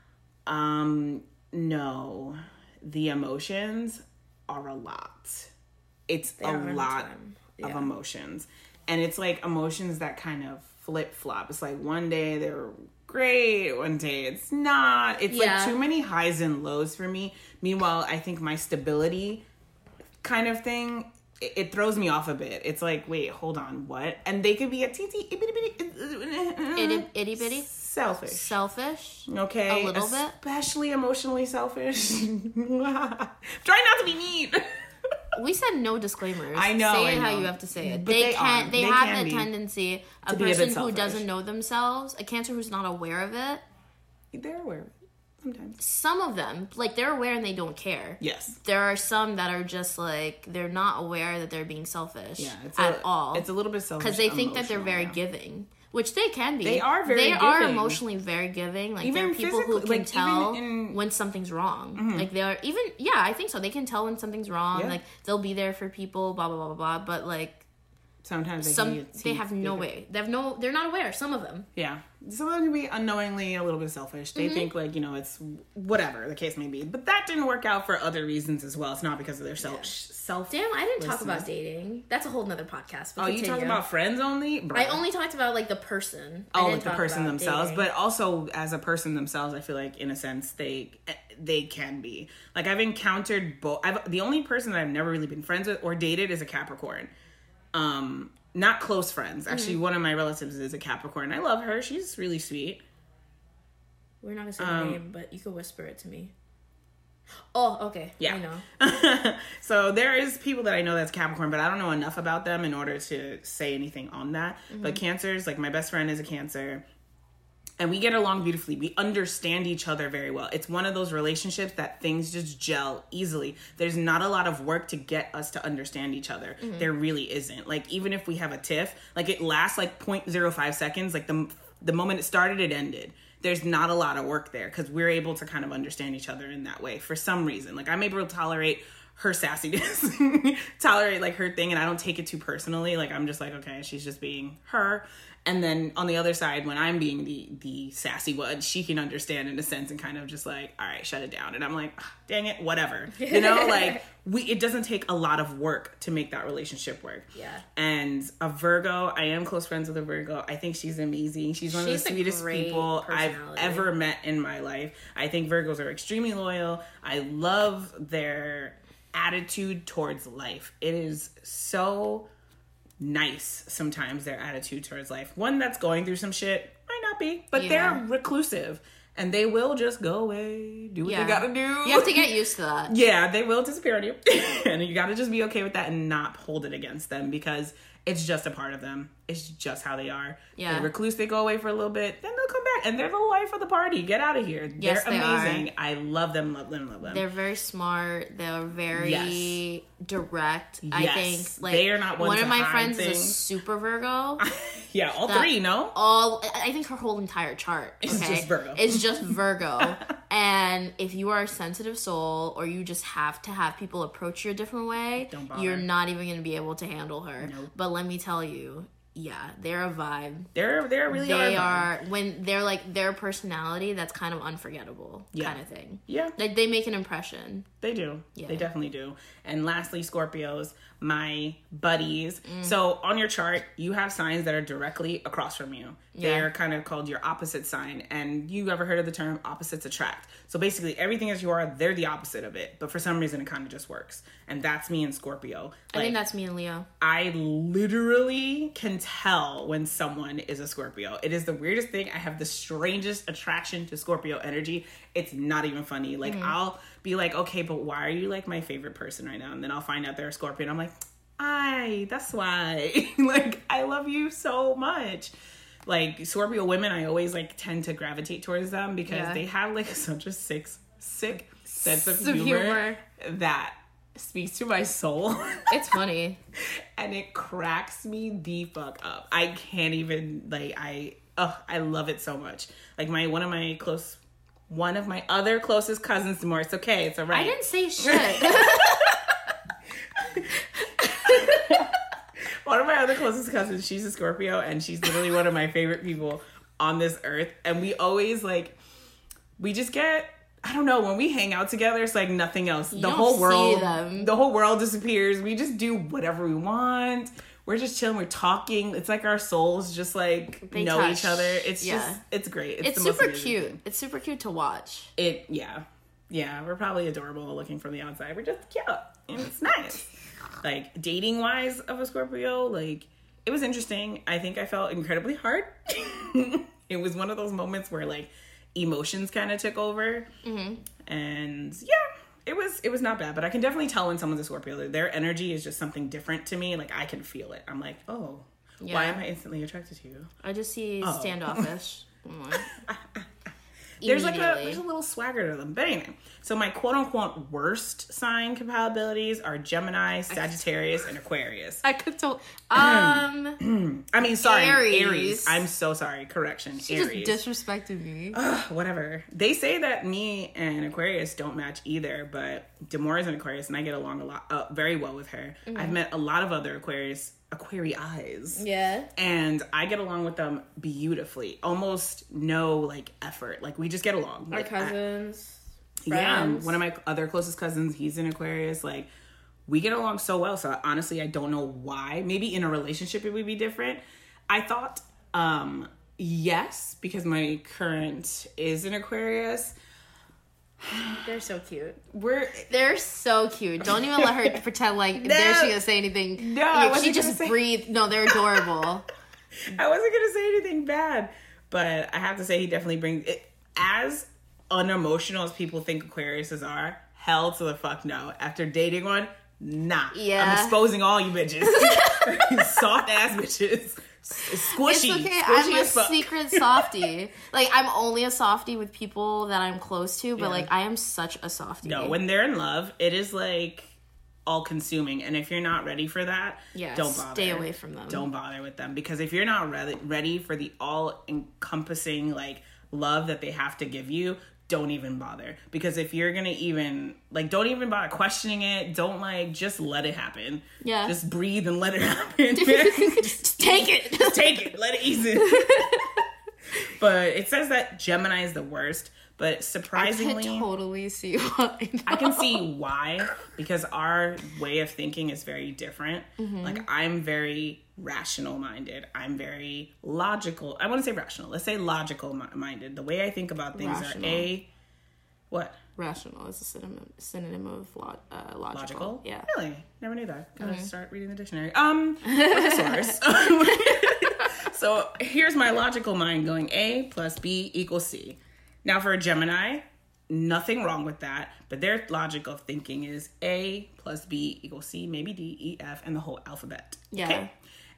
um, no, the emotions are a lot. It's they a lot. Yeah. Of emotions, and it's like emotions that kind of flip flop. It's like one day they're great, one day it's not. It's yeah. like too many highs and lows for me. Meanwhile, I think my stability kind of thing, it, it throws me off a bit. It's like, wait, hold on, what? And they could be a teensy itty bitty itty itty bitty selfish, selfish. Okay, a little bit, especially emotionally selfish. Try not to be mean. We said no disclaimers. I know. Say I it know. how you have to say it. But they, they can. They, they have can that be. tendency. A to person a who doesn't know themselves, a Cancer who's not aware of it. They're aware of it sometimes. Some of them, like they're aware and they don't care. Yes. There are some that are just like they're not aware that they're being selfish. Yeah, it's at a, all. It's a little bit selfish because they think that they're very yeah. giving. Which they can be. They are very They giving. are emotionally very giving. Like, even there are people who can like, tell in... when something's wrong. Mm-hmm. Like, they're even... Yeah, I think so. They can tell when something's wrong. Yeah. Like, they'll be there for people, blah, blah, blah, blah, blah. But, like... Sometimes they, some, they have no way. They have no... They're not aware. Some of them. Yeah. Some of them can be unknowingly a little bit selfish. They mm-hmm. think, like, you know, it's whatever the case may be. But that didn't work out for other reasons as well. It's not because of their self... Yeah. self Damn, I didn't talk about dating. That's a whole nother podcast. But oh, continue. You talk about friends only? Bro. I only talked about, like, the person. Oh, like the person themselves. Dating. But also, as a person themselves, I feel like, in a sense, they they can be. Like, I've encountered both... I've, the only person that I've never really been friends with or dated is a Capricorn. Um... Not close friends. Actually, mm-hmm. one of my relatives is a Capricorn. I love her. She's really sweet. We're not going to say um, her name, but you can whisper it to me. Oh, okay. Yeah. I know. So there is people that I know that's Capricorn, but I don't know enough about them in order to say anything on that. Mm-hmm. But Cancers, like my best friend is a Cancer. And we get along beautifully. We understand each other very well. It's one of those relationships that things just gel easily. There's not a lot of work to get us to understand each other. Mm-hmm. There really isn't. Like, even if we have a tiff, like, it lasts, like, zero point zero five seconds. Like, the the moment it started, it ended. There's not a lot of work there because we're able to kind of understand each other in that way for some reason. Like, I'm able to tolerate her sassiness, tolerate, like, her thing, and I don't take it too personally. Like, I'm just like, okay, she's just being her. And then on the other side, when I'm being the the sassy one, she can understand in a sense and kind of just like, all right, shut it down. And I'm like, oh, dang it, whatever. You know, like we it doesn't take a lot of work to make that relationship work. Yeah. And a Virgo, I am close friends with a Virgo. I think she's amazing. She's one she's of the sweetest people I've ever met in my life. I think Virgos are extremely loyal. I love their attitude towards life. It is so nice sometimes, their attitude towards life. One that's going through some shit might not be, but yeah. they're reclusive and they will just go away, do what yeah. they gotta do. You have to get used to that. Yeah, they will disappear on you. And you gotta just be okay with that and not hold it against them because it's just a part of them. It's just how they are. Yeah. They're recluse, they go away for a little bit, then they'll come and they're the life of the party. Get out of here. Yes, they're they amazing. Are. I love them, love them, love them. They're very smart. They're very yes. direct. Yes. I think like they are not one, one to of my hide friends things. is a super Virgo. Yeah, all three, no? All I think her whole entire chart okay, is just Virgo. It's just Virgo. And if you are a sensitive soul or you just have to have people approach you a different way, you're not even going to be able to handle her. Nope. But let me tell you, yeah, they're a vibe. They're they're really they are, are when they're like their personality that's kind of unforgettable yeah. kind of thing. Yeah, like they make an impression. They do. Yeah. They definitely do. And lastly, Scorpios, my buddies. Mm. So on your chart, you have signs that are directly across from you. Yeah. They're kind of called your opposite sign. And you ever heard of the term opposites attract? So basically, everything as you are, they're the opposite of it. But for some reason, it kind of just works. And that's me and Scorpio. Like, I think that's me and Leo. I literally can tell when someone is a Scorpio. It is the weirdest thing. I have the strangest attraction to Scorpio energy. It's not even funny. Like, mm-hmm. I'll be like, okay, but why are you like my favorite person right now? And then I'll find out they're a Scorpio. And I'm like, aye, that's why. Like, I love you so much. Like, Scorpio women, I always like tend to gravitate towards them because yeah. they have like such a sick, sick sense of humor, humor that speaks to my soul. It's funny. And it cracks me the fuck up. I can't even, like, I, oh, I love it so much. Like, my, one of my close, one of my other closest cousins, more, it's okay, it's all right. I didn't say shit. One of my other closest cousins, she's a Scorpio, and she's literally one of my favorite people on this earth. And we always, like, we just get, I don't know, when we hang out together, it's like nothing else. You the don't whole world, see them. the whole world disappears. We just do whatever we want. We're just chilling. We're talking. It's like our souls just like they know touch. each other. It's yeah. just, it's great. It's, it's the super most cute. thing. It's super cute to watch. It, yeah. Yeah, we're probably adorable looking from the outside. We're just cute. And it's nice. Like, dating wise of a Scorpio, like, it was interesting. I think I felt incredibly hard. It was one of those moments where, like, emotions kind of took over. Mm-hmm. And, yeah, it was it was not bad. But I can definitely tell when someone's a Scorpio. Their energy is just something different to me. Like, I can feel it. I'm like, oh, yeah. Why am I instantly attracted to you? I just see oh. standoffish. There's like a there's a little swagger to them. But anyway, so my quote unquote worst sign compatibilities are Gemini, Sagittarius, and Aquarius. I could tell. Um, I mean, sorry, Aries. Aries. I'm so sorry. Correction, she Aries. just disrespected me. Ugh, whatever. They say that me and Aquarius don't match either, but Demore is an Aquarius, and I get along a lot, uh, very well with her. Mm-hmm. I've met a lot of other Aquarius. Aquari eyes. Yeah. And I get along with them beautifully. Almost no like effort. Like we just get along. Our like, cousins. I, yeah. One of my other closest cousins, he's an Aquarius. Like we get along so well. So honestly, I don't know why. Maybe in a relationship it would be different. I thought um yes, because my current is an Aquarius. They're so cute. We're they're so cute. Don't even let her pretend like no, there she gonna say anything. No, I wasn't she just say... breathed. No, they're adorable. I wasn't gonna say anything bad, but I have to say he definitely brings it. As unemotional as people think Aquariuses are, hell to the fuck no. After dating one, nah. Yeah, I'm exposing all you bitches. Soft ass bitches. Squishy. It's okay. Squishy I'm a as fuck. secret softie. Like I'm only a softie with people that I'm close to, but yeah. like I am such a softie. No, when they're in love, it is like all consuming, and if you're not ready for that, yeah, don't bother. Stay away from them. Don't bother with them because if you're not ready ready for the all encompassing like love that they have to give you, don't even bother. Because if you're gonna even like don't even bother questioning it, don't like just let it happen. Yeah, just breathe and let it happen. Just take it. Just take it. Let it ease in. But it says that Gemini is the worst. But surprisingly, I can totally see why. I can see why, because our way of thinking is very different. Mm-hmm. Like I'm very rational minded. I'm very logical. I want to say rational. Let's say logical minded. The way I think about things rational. are a what? Rational is a synonym, synonym of lo- uh, logical. Logical? Yeah. Really? Never knew that. Gotta mm-hmm. start reading the dictionary. Um, what's the source? So here's my logical mind going A plus B equals C. Now for a Gemini, nothing wrong with that, but their logic of thinking is A plus B equals C, maybe D, E, F, and the whole alphabet. Yeah. Okay?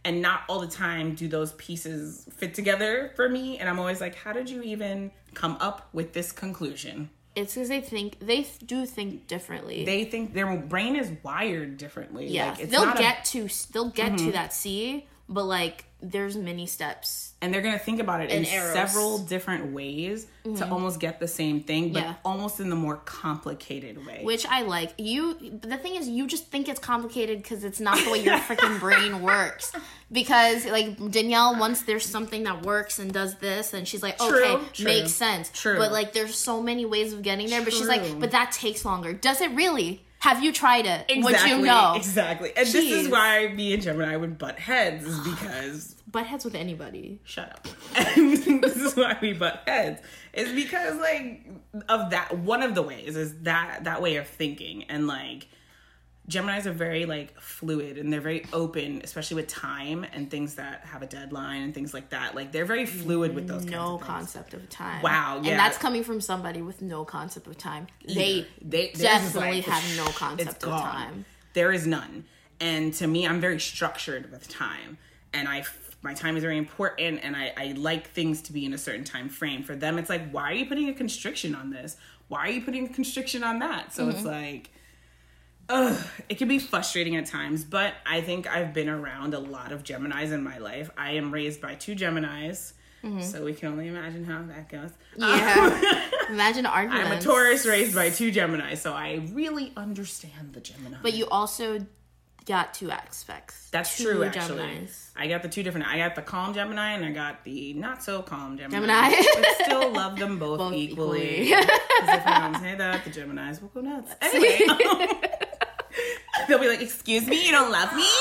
And not all the time do those pieces fit together for me. And I'm always like, how did you even come up with this conclusion? It's because they think, they do think differently. They think their brain is wired differently. Yeah, like, it's they'll get a, to, they'll get mm-hmm. to that C, but like, there's many steps. And they're going to think about it in arrows. several different ways mm-hmm. to almost get the same thing, but yeah. almost in the more complicated way. Which I like. You, the thing is, you just think it's complicated because it's not the way your freaking brain works. Because, like, Danielle, once there's something that works and does this, and she's like, true, okay, true, makes sense. True. But, like, there's so many ways of getting there. True. But she's like, but that takes longer. Does it really? Have you tried it? Exactly, would you know? Exactly. And Jeez. this is why me and Gemini would butt heads, is because... butt heads with anybody. Shut up. And this is why we butt heads. Is because, like, of that... One of the ways is that that way of thinking. And, like, Geminis are very, like, fluid. And they're very open, especially with time and things that have a deadline and things like that. Like, they're very fluid with those no kinds of things. concept of time. Wow, yeah. And that's coming from somebody with no concept of time. They, they definitely like, have no concept of time. There is none. And to me, I'm very structured with time. And I... my time is very important, and I, I like things to be in a certain time frame. For them, it's like, why are you putting a constriction on this? Why are you putting a constriction on that? So mm-hmm. it's like, ugh, it can be frustrating at times, but I think I've been around a lot of Geminis in my life. I am raised by two Geminis, mm-hmm. so we can only imagine how that goes. Yeah. Imagine arguments. I'm a Taurus raised by two Geminis, so I really understand the Gemini. But you also... got two aspects. That's two true, actually. Geminis. I got the two different. I got the calm Gemini and I got the not so calm Gemini. Gemini. But still love them both, both equally. Because if I don't say that, the Geminis will go nuts. Anyway. They'll be like, excuse me, you don't love me?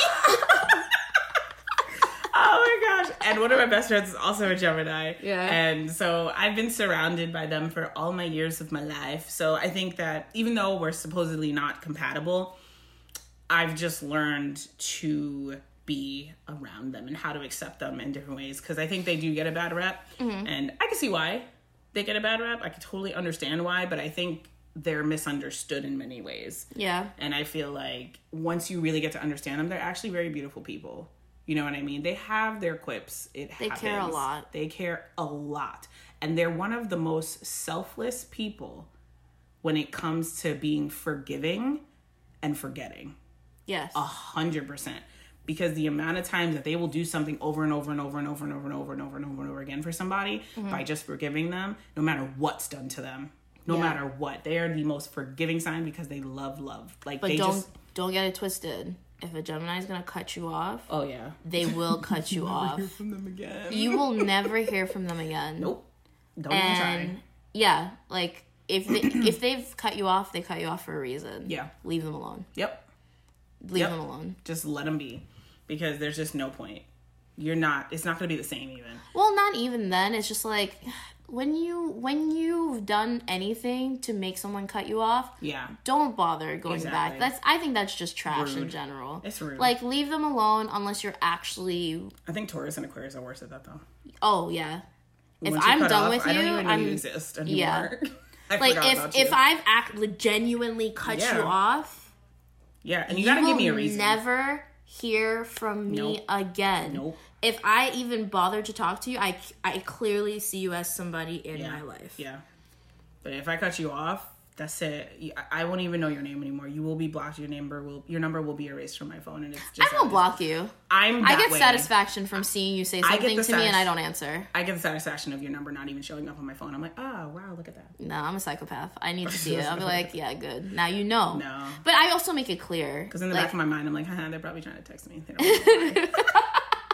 Oh my gosh. And one of my best friends is also a Gemini. Yeah. And so I've been surrounded by them for all my years of my life. So I think that even though we're supposedly not compatible, I've just learned to be around them and how to accept them in different ways. Because I think they do get a bad rep. Mm-hmm. And I can see why they get a bad rep. I can totally understand why. But I think they're misunderstood in many ways. Yeah. And I feel like once you really get to understand them, they're actually very beautiful people. You know what I mean? They have their quips. It They happens. care a lot. They care a lot. And they're one of the most selfless people when it comes to being forgiving and forgetting. Yes. A hundred percent. Because the amount of times that they will do something over and over and over and over and over and over and over and over and over again for somebody mm-hmm. by just forgiving them, no matter what's done to them, no yeah. matter what, they are the most forgiving sign because they love love. Like, but they don't just don't get it twisted. If a Gemini is gonna cut you off, oh yeah, they will cut you off. Hear from them again. You will never hear from them again. Nope. Don't and, even try. Yeah, like if they, if they've cut you off, they cut you off for a reason. Yeah. Leave them alone. Yep. Leave yep. them alone. Just let them be, because there's just no point. You're not. It's not going to be the same even. Well, not even then. It's just like when you when you've done anything to make someone cut you off. Yeah. Don't bother going exactly. back. That's. I think that's just trash rude. in general. It's rude. Like, leave them alone unless you're actually. I think Taurus and Aquarius are worse at that though. Oh yeah. If Once I'm done off, with I you, don't even know I'm. you exist anymore. Yeah. I like forgot if about you. if I've act like, genuinely cut yeah. you off. Yeah, and you, you gotta give me a reason. Never hear from me nope. again. Nope. If I even bother to talk to you, I, I clearly see you as somebody in yeah. my life. Yeah. But if I cut you off, that's it. I won't even know your name anymore. You will be blocked. Your number will your number will be erased from my phone, and it's just. I don't block you. I'm. That I get way. satisfaction from seeing you say something to satis- me, and I don't answer. I get the satisfaction of your number not even showing up on my phone. I'm like, oh wow, look at that. No, I'm a psychopath. I need to see it. I'll be like, yeah, good. Now you know. No. But I also make it clear. Because in the like, back of my mind, I'm like, haha, they're probably trying to text me. They don't know why.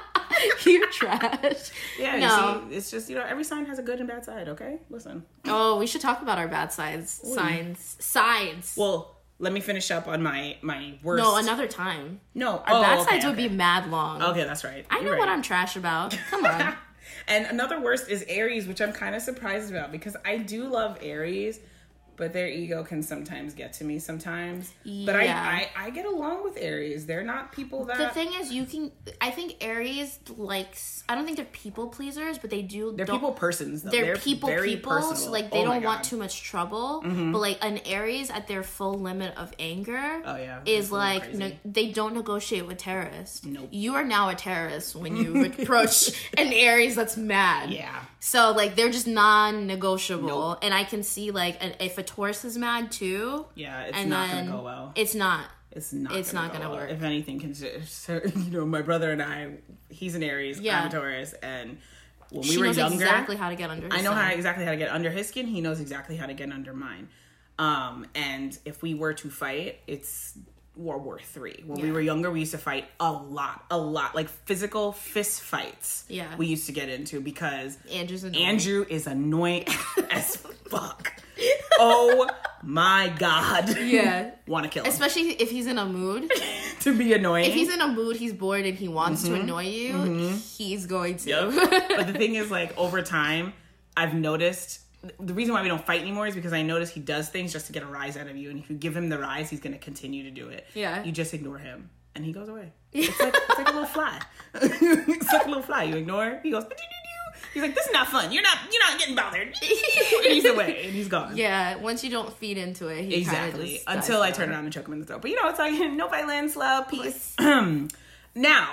You're trash. Yeah, no. You see, it's just, you know, every sign has a good and bad side, okay? Listen. Oh, we should talk about our bad sides. Ooh. Signs. Sides. Well, let me finish up on my, my worst. No, another time. No. Our oh, bad okay, sides okay. would be mad long. Okay, that's right. I know You're what right. I'm trash about. Come on. And another worst is Aries, which I'm kind of surprised about because I do love Aries, but their ego can sometimes get to me sometimes. Yeah. But I, I, I get along with Aries. They're not people that... The thing is, you can... I think Aries likes... I don't think they're people pleasers, but they do... They're people persons, though. They're, they're people very people, personal. so, like, they oh don't want too much trouble. Mm-hmm. But, like, an Aries at their full limit of anger oh, yeah. is, like... No, they don't negotiate with terrorists. Nope. You are now a terrorist when you approach an Aries that's mad. Yeah. So, like, they're just non-negotiable. Nope. And I can see, like, an, if a Taurus is mad, too... Yeah, it's and not then going to go well. It's not. It's not. It's gonna not go gonna well. work. If anything, consider, so, you know, my brother and I, he's an Aries, Yeah. I'm a Taurus, and when we she were knows younger, exactly how to get under his I know skin. how exactly how to get under his skin. He knows exactly how to get under mine. Um, and if we were to fight, it's World War Three. When Yeah. we were younger, we used to fight a lot, a lot, like physical fist fights. Yeah. we used to get into because Andrew's annoying. Andrew is annoying as fuck. Oh my god. Yeah. Want to kill him. Especially if he's in a mood. To be annoying. If he's in a mood, he's bored and he wants Mm-hmm. to annoy you, mm-hmm. he's going to. Yep. But the thing is, like, over time, I've noticed the reason why we don't fight anymore is because I notice he does things just to get a rise out of you. And if you give him the rise, he's going to continue to do it. Yeah. You just ignore him and he goes away. It's like, it's like a little fly. It's like a little fly. You ignore, he goes, he's like, this is not fun. You're not, you're not getting bothered. And he's away and he's gone. Yeah, once you don't feed into it, he exactly. just Until I down. turn around and choke him in the throat. But you know, it's like, no violence, love, peace. Now,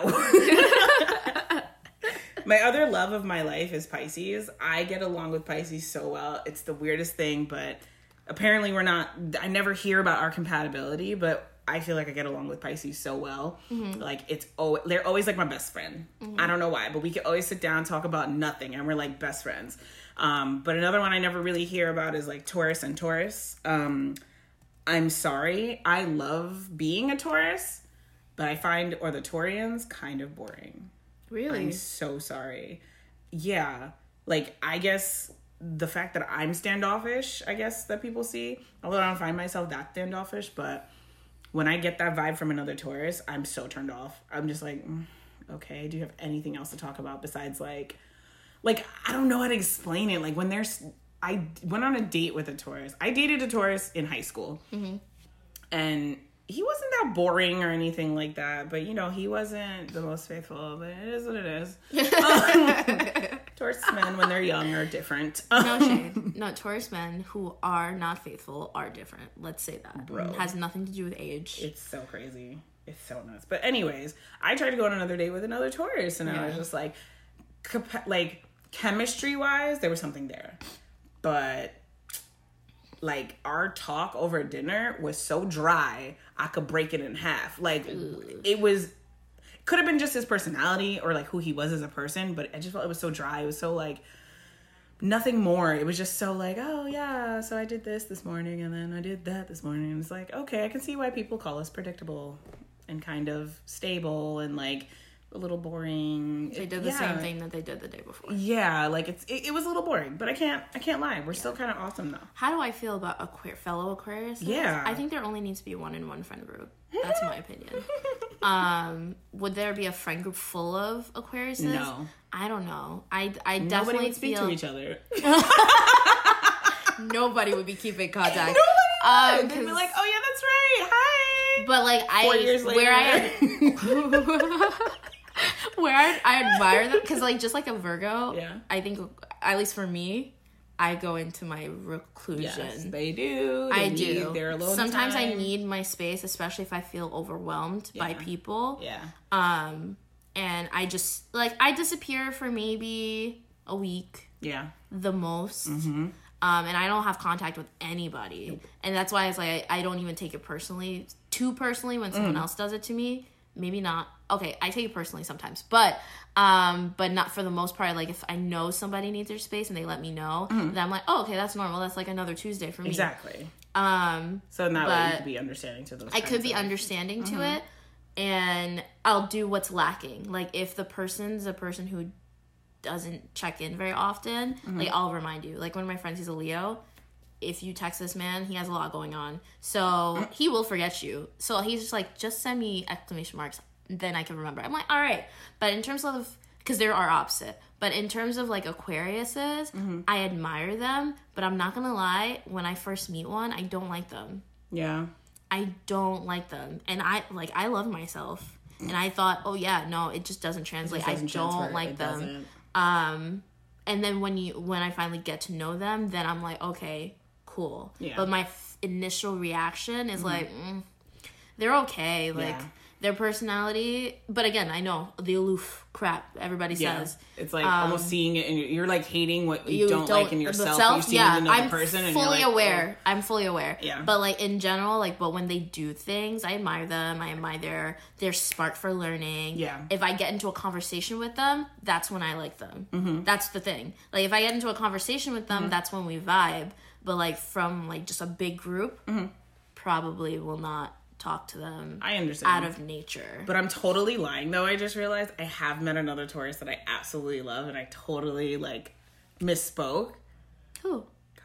my other love of my life is Pisces. I get along with Pisces so well. It's the weirdest thing, but apparently we're not, I never hear about our compatibility, but I feel like I get along with Pisces so well. Mm-hmm. Like, it's oh, they're always like my best friend. Mm-hmm. I don't know why, but we can always sit down, talk about nothing, and we're like best friends. Um, but another one I never really hear about is like Taurus and Taurus. Um, I'm sorry. I love being a Taurus, but I find, or the Taurians, kind of boring. Really? I'm so sorry. Yeah. Like, I guess the fact that I'm standoffish, I guess, that people see, although I don't find myself that standoffish, but when I get that vibe from another Taurus, I'm so turned off. I'm just like, mm, okay, do you have anything else to talk about besides, like, like, I don't know how to explain it. Like, when there's, I went on a date with a Taurus. I dated a Taurus in high school. Mm-hmm. And he wasn't that boring or anything like that, but, you know, he wasn't the most faithful, but it is what it is. um, Taurus men, when they're young, are different. No shade. No, Taurus men who are not faithful are different. Let's say that. Bro. It has nothing to do with age. It's so crazy. It's so nuts. But anyways, I tried to go on another date with another Taurus, and yeah. I was just like, compa- like, chemistry-wise, there was something there. But, like, our talk over dinner was so dry, I could break it in half. Like, Ugh. it was, could have been just his personality or, like, who he was as a person, but I just felt it was so dry. It was so, like, nothing more. It was just so, like, oh, yeah, so I did this this morning, and then I did that this morning. And it's like, okay, I can see why people call us predictable and kind of stable and, like, a little boring. They did the yeah. same thing that they did the day before. Yeah, like it's it, it was a little boring, but I can't I can't lie. We're yeah. still kind of awesome though. How do I feel about Aqu- fellow Aquarius? Yeah, I think there only needs to be one in one friend group. That's my opinion. Um, would there be a friend group full of Aquariuses? No, I don't know. I I Nobody definitely would speak feel to each other. Nobody would be keeping contact. Nobody would. Um, They'd be like, "Oh yeah, that's right. Hi." But like I, Four years later. where I. Where I, I admire them, because like just like a Virgo, yeah. I think at least for me, I go into my reclusion. Yes, they do. They I need do. Their alone Sometimes time. I need my space, especially if I feel overwhelmed yeah. by people. Yeah. Um, and I just like I disappear for maybe a week. Yeah. The most. Mm-hmm. Um, and I don't have contact with anybody, nope. and that's why it's like I, I don't even take it personally, too personally when someone mm. else does it to me. Maybe not. Okay, I take it personally sometimes, but um, but not for the most part. Like if I know somebody needs their space and they let me know, mm-hmm. then I'm like, oh, okay, that's normal. That's like another Tuesday for me. Exactly. Um, so in that way, you could be understanding to those. I could be of... understanding mm-hmm. to it, and I'll do what's lacking. Like if the person's a person who doesn't check in very often, mm-hmm. like I'll remind you. Like one of my friends, he's a Leo. If you text this man, he has a lot going on. So he will forget you. So he's just like, just send me exclamation marks. Then I can remember. I'm like, all right. But in terms of because they're our opposite. But in terms of like Aquariuses, mm-hmm. I admire them, but I'm not gonna lie, when I first meet one, I don't like them. Yeah. I don't like them. And I like I love myself. And I thought, oh yeah, no, it just doesn't translate. Just doesn't I don't transfer. like it them. Doesn't. Um and then when you when I finally get to know them, then I'm like, okay, cool. Yeah. But my f- initial reaction is mm-hmm. like, mm, they're okay. Like yeah. their personality, but again, I know the aloof crap everybody yeah. says. It's like um, almost seeing it, and you're, you're like hating what you, you don't, don't like in yourself. Self, but you see yeah, it in another I'm person, and fully you're like, aware. Oh. I'm fully aware. Yeah. But like in general, like, but when they do things, I admire them. I admire their their spark for learning. Yeah. If I get into a conversation with them, that's when I like them. Mm-hmm. That's the thing. Like if I get into a conversation with them, mm-hmm. that's when we vibe. But like from like just a big group, mm-hmm. probably will not talk to them. I understand. Out of nature. But I'm totally lying though. I just realized I have met another Taurus that I absolutely love, and I totally like misspoke. Who?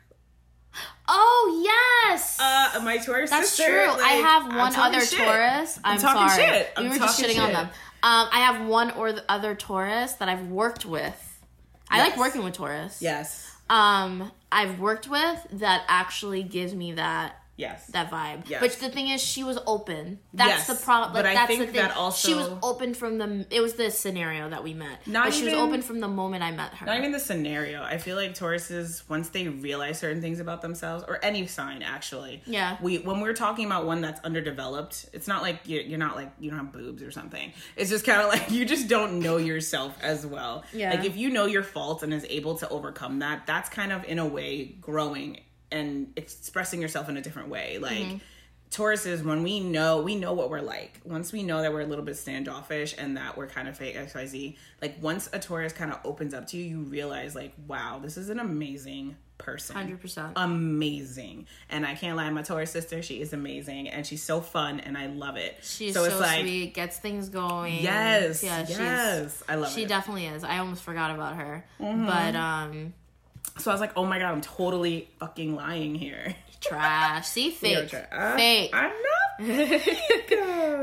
Oh yes. Uh, my Taurus That's sister. true. Like, I have one other shit. Taurus. I'm, I'm talking sorry. Shit. I'm we were just shitting shit. on them. Um, I have one or the other Taurus that I've worked with. I yes. like working with Taurus. Yes. Um, I've worked with that actually gives me that. Yes. That vibe. Yes. But the thing is, she was open. That's yes. the problem. Like, but I that's think the thing. that also... She was open from the... It was the scenario that we met. Not but even, she was open from the moment I met her. Not even the scenario. I feel like Tauruses, once they realize certain things about themselves, or any sign, actually. Yeah. We When we're talking about one that's underdeveloped, it's not like you're, you're not like... You don't have boobs or something. It's just kind of like you just don't know yourself as well. Yeah. Like, if you know your faults and is able to overcome that, that's kind of, in a way, growing and expressing yourself in a different way. Like, mm-hmm. Tauruses, when we know, we know what we're like. Once we know that we're a little bit standoffish and that we're kind of fake X Y Z, like, once a Taurus kind of opens up to you, you realize, like, wow, this is an amazing person. one hundred percent. Amazing. And I can't lie, my Taurus sister, she is amazing. And she's so fun, and I love it. She's so, so it's like, sweet, gets things going. Yes, yeah, yes. I love she it. She definitely is. I almost forgot about her. Mm-hmm. But, um... So I was like, oh my God, I'm totally fucking lying here. Trash. See, fake. Tra- uh, fake. I'm not fake.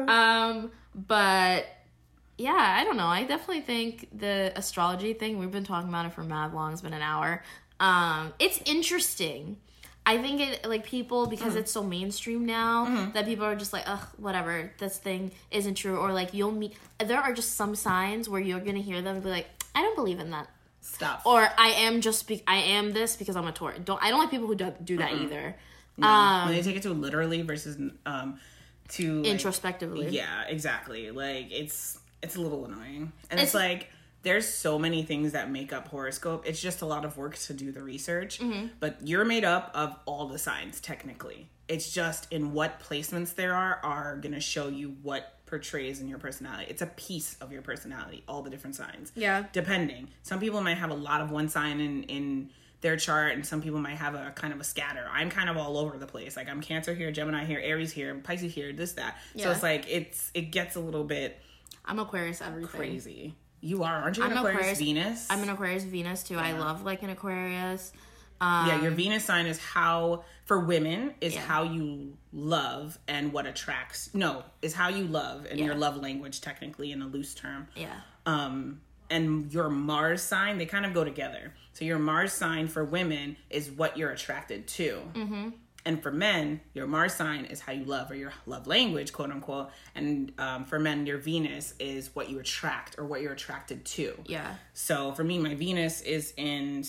um, but yeah, I don't know. I definitely think the astrology thing, we've been talking about it for mad long. It's been an hour. Um, it's interesting. I think it, like, people, because mm. it's so mainstream now, mm-hmm. that people are just like, ugh, whatever, this thing isn't true. Or like, you'll meet, there are just some signs where you're going to hear them and be like, I don't believe in that. Stuff. Or I am just be- I am this because I'm a Taurus. Don't I don't like people who do, do that mm-hmm. either. No. Um, when they take it too literally versus um to like, introspectively. Yeah, exactly. Like it's it's a little annoying, and it's, it's like there's so many things that make up horoscope. It's just a lot of work to do the research, mm-hmm. but you're made up of all the signs technically. It's just in what placements there are are gonna show you what portrays in your personality. It's a piece of your personality, all the different signs. Yeah. Depending. Some people might have a lot of one sign in, in their chart, and some people might have a kind of a scatter. I'm kind of all over the place. Like, I'm Cancer here, Gemini here, Aries here, Pisces here, this, that. Yeah. So it's like, it's it gets a little bit... I'm Aquarius everything. Crazy. You are. Aren't you an I'm Aquarius, Aquarius Venus? I'm an Aquarius Venus, too. Yeah. I love, like, an Aquarius. Um, yeah, your Venus sign is how, for women, is yeah. how you love and what attracts. No, is how you love and yeah. your love language, technically, in a loose term. Yeah. Um, and your Mars sign, they kind of go together. So your Mars sign for women is what you're attracted to. Mm-hmm. And for men, your Mars sign is how you love, or your love language, quote unquote. And um, for men, your Venus is what you attract or what you're attracted to. Yeah. So for me, my Venus is in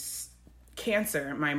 Cancer. My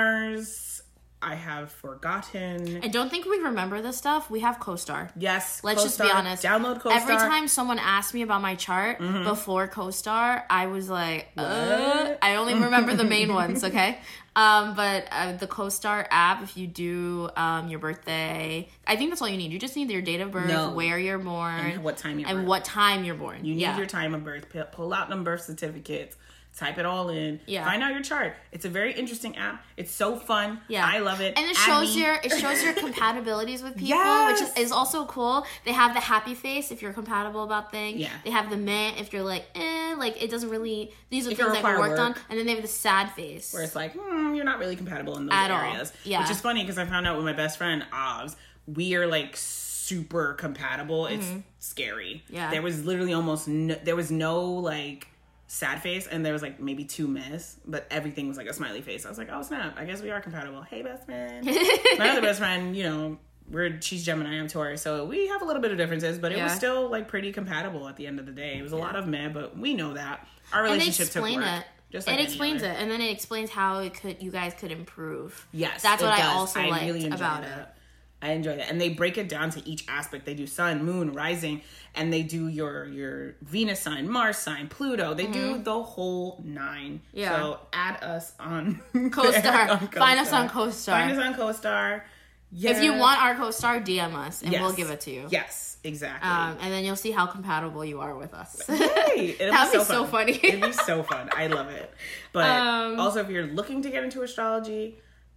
Mars, I have forgotten. And don't think we remember this stuff. We have CoStar. Yes, Let's CoStar. just be honest. Download CoStar. Every time someone asked me about my chart mm-hmm. before CoStar, I was like, uh, I only remember the main ones, okay? Um, but uh, the CoStar app, if you do um, your birthday, I think that's all you need. You just need your date of birth, no. where you're born, and what time you're and born. what time you're born. You need yeah. your time of birth. Pull out them birth certificates. Type it all in. Yeah. Find out your chart. It's a very interesting app. It's so fun. Yeah. I love it. And it shows your it shows your compatibilities with people, yes. which is, is also cool. They have the happy face if you're compatible about things. Yeah. They have the meh if you're like, eh, like it doesn't really, these are if things that we worked work, on. And then they have the sad face. Where it's like, hmm, you're not really compatible in those At areas. All. Yeah. Which is funny because I found out with my best friend, Oz, we are like super compatible. It's mm-hmm. scary. Yeah. There was literally almost no, there was no like sad face, and there was like maybe two myths, but everything was like a smiley face. I was like, oh snap, I guess we are compatible. Hey, best friend. My other best friend, you know, we're she's Gemini, I'm Taurus, so we have a little bit of differences, but it yeah. was still like pretty compatible at the end of the day. It was a yeah. lot of meh, but we know that our relationship took work. It. Just like it explains other. it, and then it explains how it could you guys could improve. Yes, that's what does. I also I liked really about that. it. I enjoy that, and they break it down to each aspect. They do sun, moon, rising, and they do your your Venus sign, Mars sign, Pluto. They mm-hmm. do the whole nine. Yeah. So add us on CoStar. On Find us on CoStar. Find us on CoStar. Yeah. If you want our CoStar, D M us, and yes. we'll give it to you. Yes, exactly. Um, and then you'll see how compatible you are with us. Hey, that'd be so, so funny. It'd be so fun. I love it. But um, also, if you're looking to get into astrology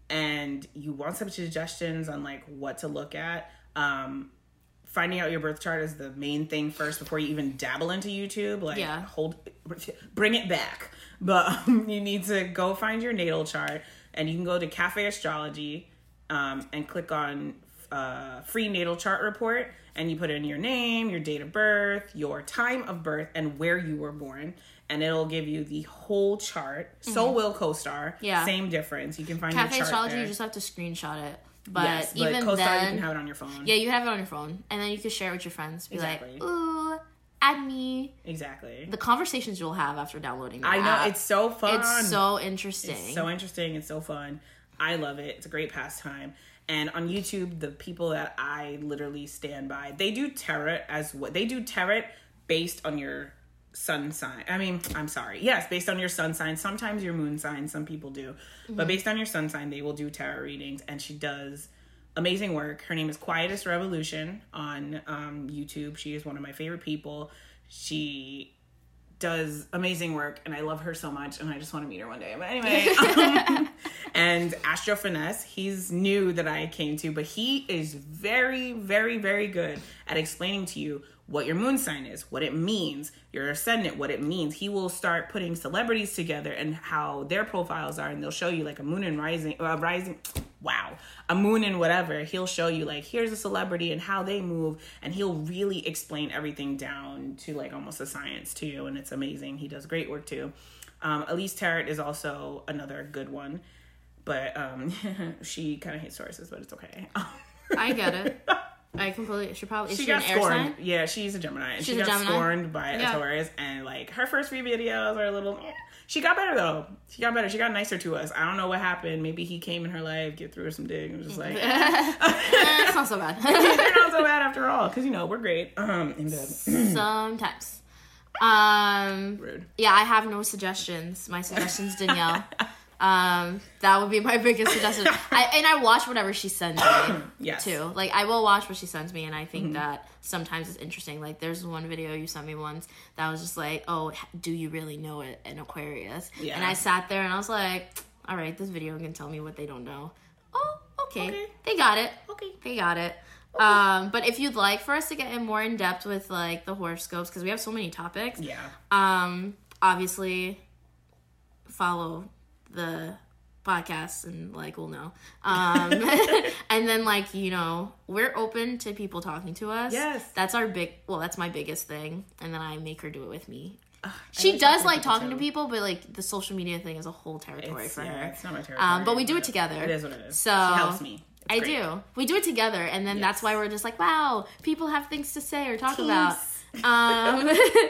and you want some suggestions on like what to look at, um, finding out your birth chart is the main thing first before you even dabble into YouTube. Like, yeah. hold, bring it back. But um, you need to go find your natal chart, and you can go to Cafe Astrology um, and click on uh, free natal chart report, and you put in your name, your date of birth, your time of birth, and where you were born. And it'll give you the whole chart. Mm-hmm. So will CoStar. Yeah. Same difference. You can find Cafe your chart Astrology, there. You just have to screenshot it. But yes, but even CoStar, then, you can have it on your phone. Yeah, you have it on your phone. And then you can share it with your friends. Be exactly. like, ooh, add me. Exactly. The conversations you'll have after downloading the I know. app. It's so fun. It's so interesting. It's so interesting. It's so fun. I love it. It's a great pastime. And on YouTube, the people that I literally stand by, they do tarot as what they do tarot based on your sun sign. I mean, I'm sorry. Yes, based on your sun sign. Sometimes your moon sign. Some people do. Mm-hmm. But based on your sun sign, they will do tarot readings. And she does amazing work. Her name is Quietest Revolution on um, YouTube. She is one of my favorite people. She does amazing work, and I love her so much, and I just want to meet her one day. But anyway, um, and Astro Finesse, he's new that I came to, but he is very, very, very good at explaining to you what your moon sign is, what it means, your ascendant, what it means. He will start putting celebrities together and how their profiles are, and they'll show you like a moon and rising, uh, rising, wow, a moon and whatever. He'll show you like, here's a celebrity and how they move, and he'll really explain everything down to like almost a science to you, and it's amazing. He does great work too. Um, Elise Tarot is also another good one, but um, she kind of hates Tauruses, but it's okay. I get it. I completely. She probably. Is she, she got an air scorned. sign? Yeah, she's a Gemini. And she's she a got Gemini? scorned by yeah. a Taurus, and like her first few videos are a little. Eh. She got better though. She got better. She got nicer to us. I don't know what happened. Maybe he came in her life, get through her some dig, and was just like, it's not so bad. They're not so bad after all, because you know we're great. Um, in bed. Sometimes. Um. Rude. Yeah, I have no suggestions. My suggestion's Danielle. Um, that would be my biggest suggestion. I, and I watch whatever she sends me yes. too. Like I will watch what she sends me, and I think mm-hmm. that sometimes it's interesting. Like there's one video you sent me once that was just like, "Oh, do you really know it?" An Aquarius. Yeah. And I sat there and I was like, "All right, this video can tell me what they don't know." Oh, okay, okay. They got it. Okay, they got it. Okay. Um, but if you'd like for us to get in more in depth with like the horoscopes, because we have so many topics. Yeah. Um, obviously, follow the podcast and like we'll know um and then like you know we're open to people talking to us. Yes, that's our big well that's my biggest thing, and then I make her do it with me. uh, she like does like talking too. to people, but like the social media thing is a whole territory it's, for yeah, her. It's not my territory, um but we do it together. It is what it is. So she helps me. It's I great. do we do it together, and then yes. that's why we're just like, wow, people have things to say or talk Teams. about. um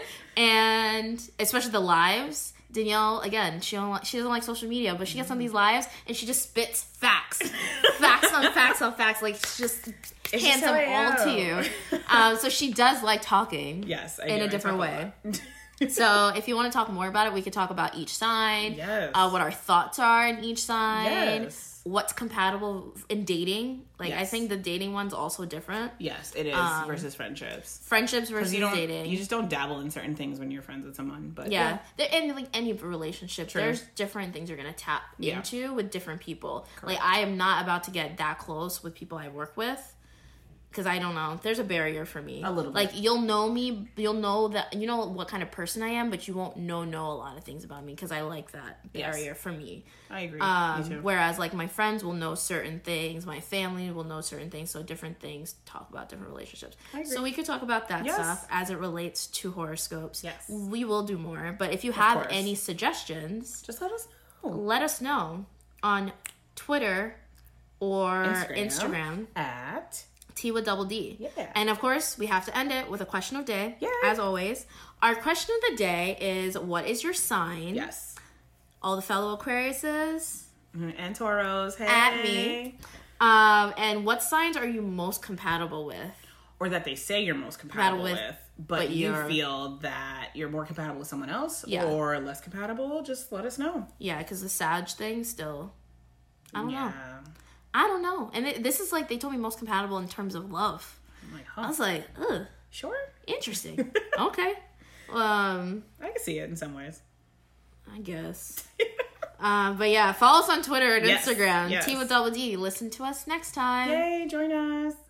and especially the lives. Danielle, again, she don't like, she doesn't like social media, but she gets on these lives and she just spits facts, facts on facts on facts, like she just it's hands just them all to you. Um, so she does like talking, yes, I in do. a different way. A so if you want to talk more about it, we could talk about each sign, yes. uh, what our thoughts are in each sign. Yes. What's compatible in dating. Like, yes. I think the dating one's also different. Yes, it is, um, versus friendships. Friendships versus you don't, dating. You just don't dabble in certain things when you're friends with someone. But yeah. yeah. And, like, any relationship, True. there's different things you're going to tap yeah. into with different people. Correct. Like, I am not about to get that close with people I work with. because I don't know. There's a barrier for me. A little bit. Like, you'll know me. You'll know that, you know what kind of person I am, but you won't know, know a lot of things about me because I like that barrier yes. for me. I agree. Um, me too. Whereas, like, my friends will know certain things. My family will know certain things. So different things talk about different relationships. I agree. So we could talk about that yes. stuff as it relates to horoscopes. Yes. We will do more. But if you have any suggestions, just let us know. Let us know on Twitter or Instagram, Instagram at T with double D. Yeah. And of course, we have to end it with a question of the day. Yeah. As always. Our question of the day is, what is your sign? Yes. All the fellow Aquariuses. And Tauros. Hey. At me. Um, and what signs are you most compatible with? Or that they say you're most compatible, compatible with, with, but, but you feel that you're more compatible with someone else yeah. or less compatible, just let us know. Yeah, because the Sag thing still, I don't yeah. know. I don't know. And it, this is like, they told me most compatible in terms of love. I'm like, huh. I was like, ugh. Sure. Interesting. Okay. Um, I can see it in some ways. I guess. um, but yeah, follow us on Twitter and yes. Instagram. Yes. T with double D. Listen to us next time. Yay, join us.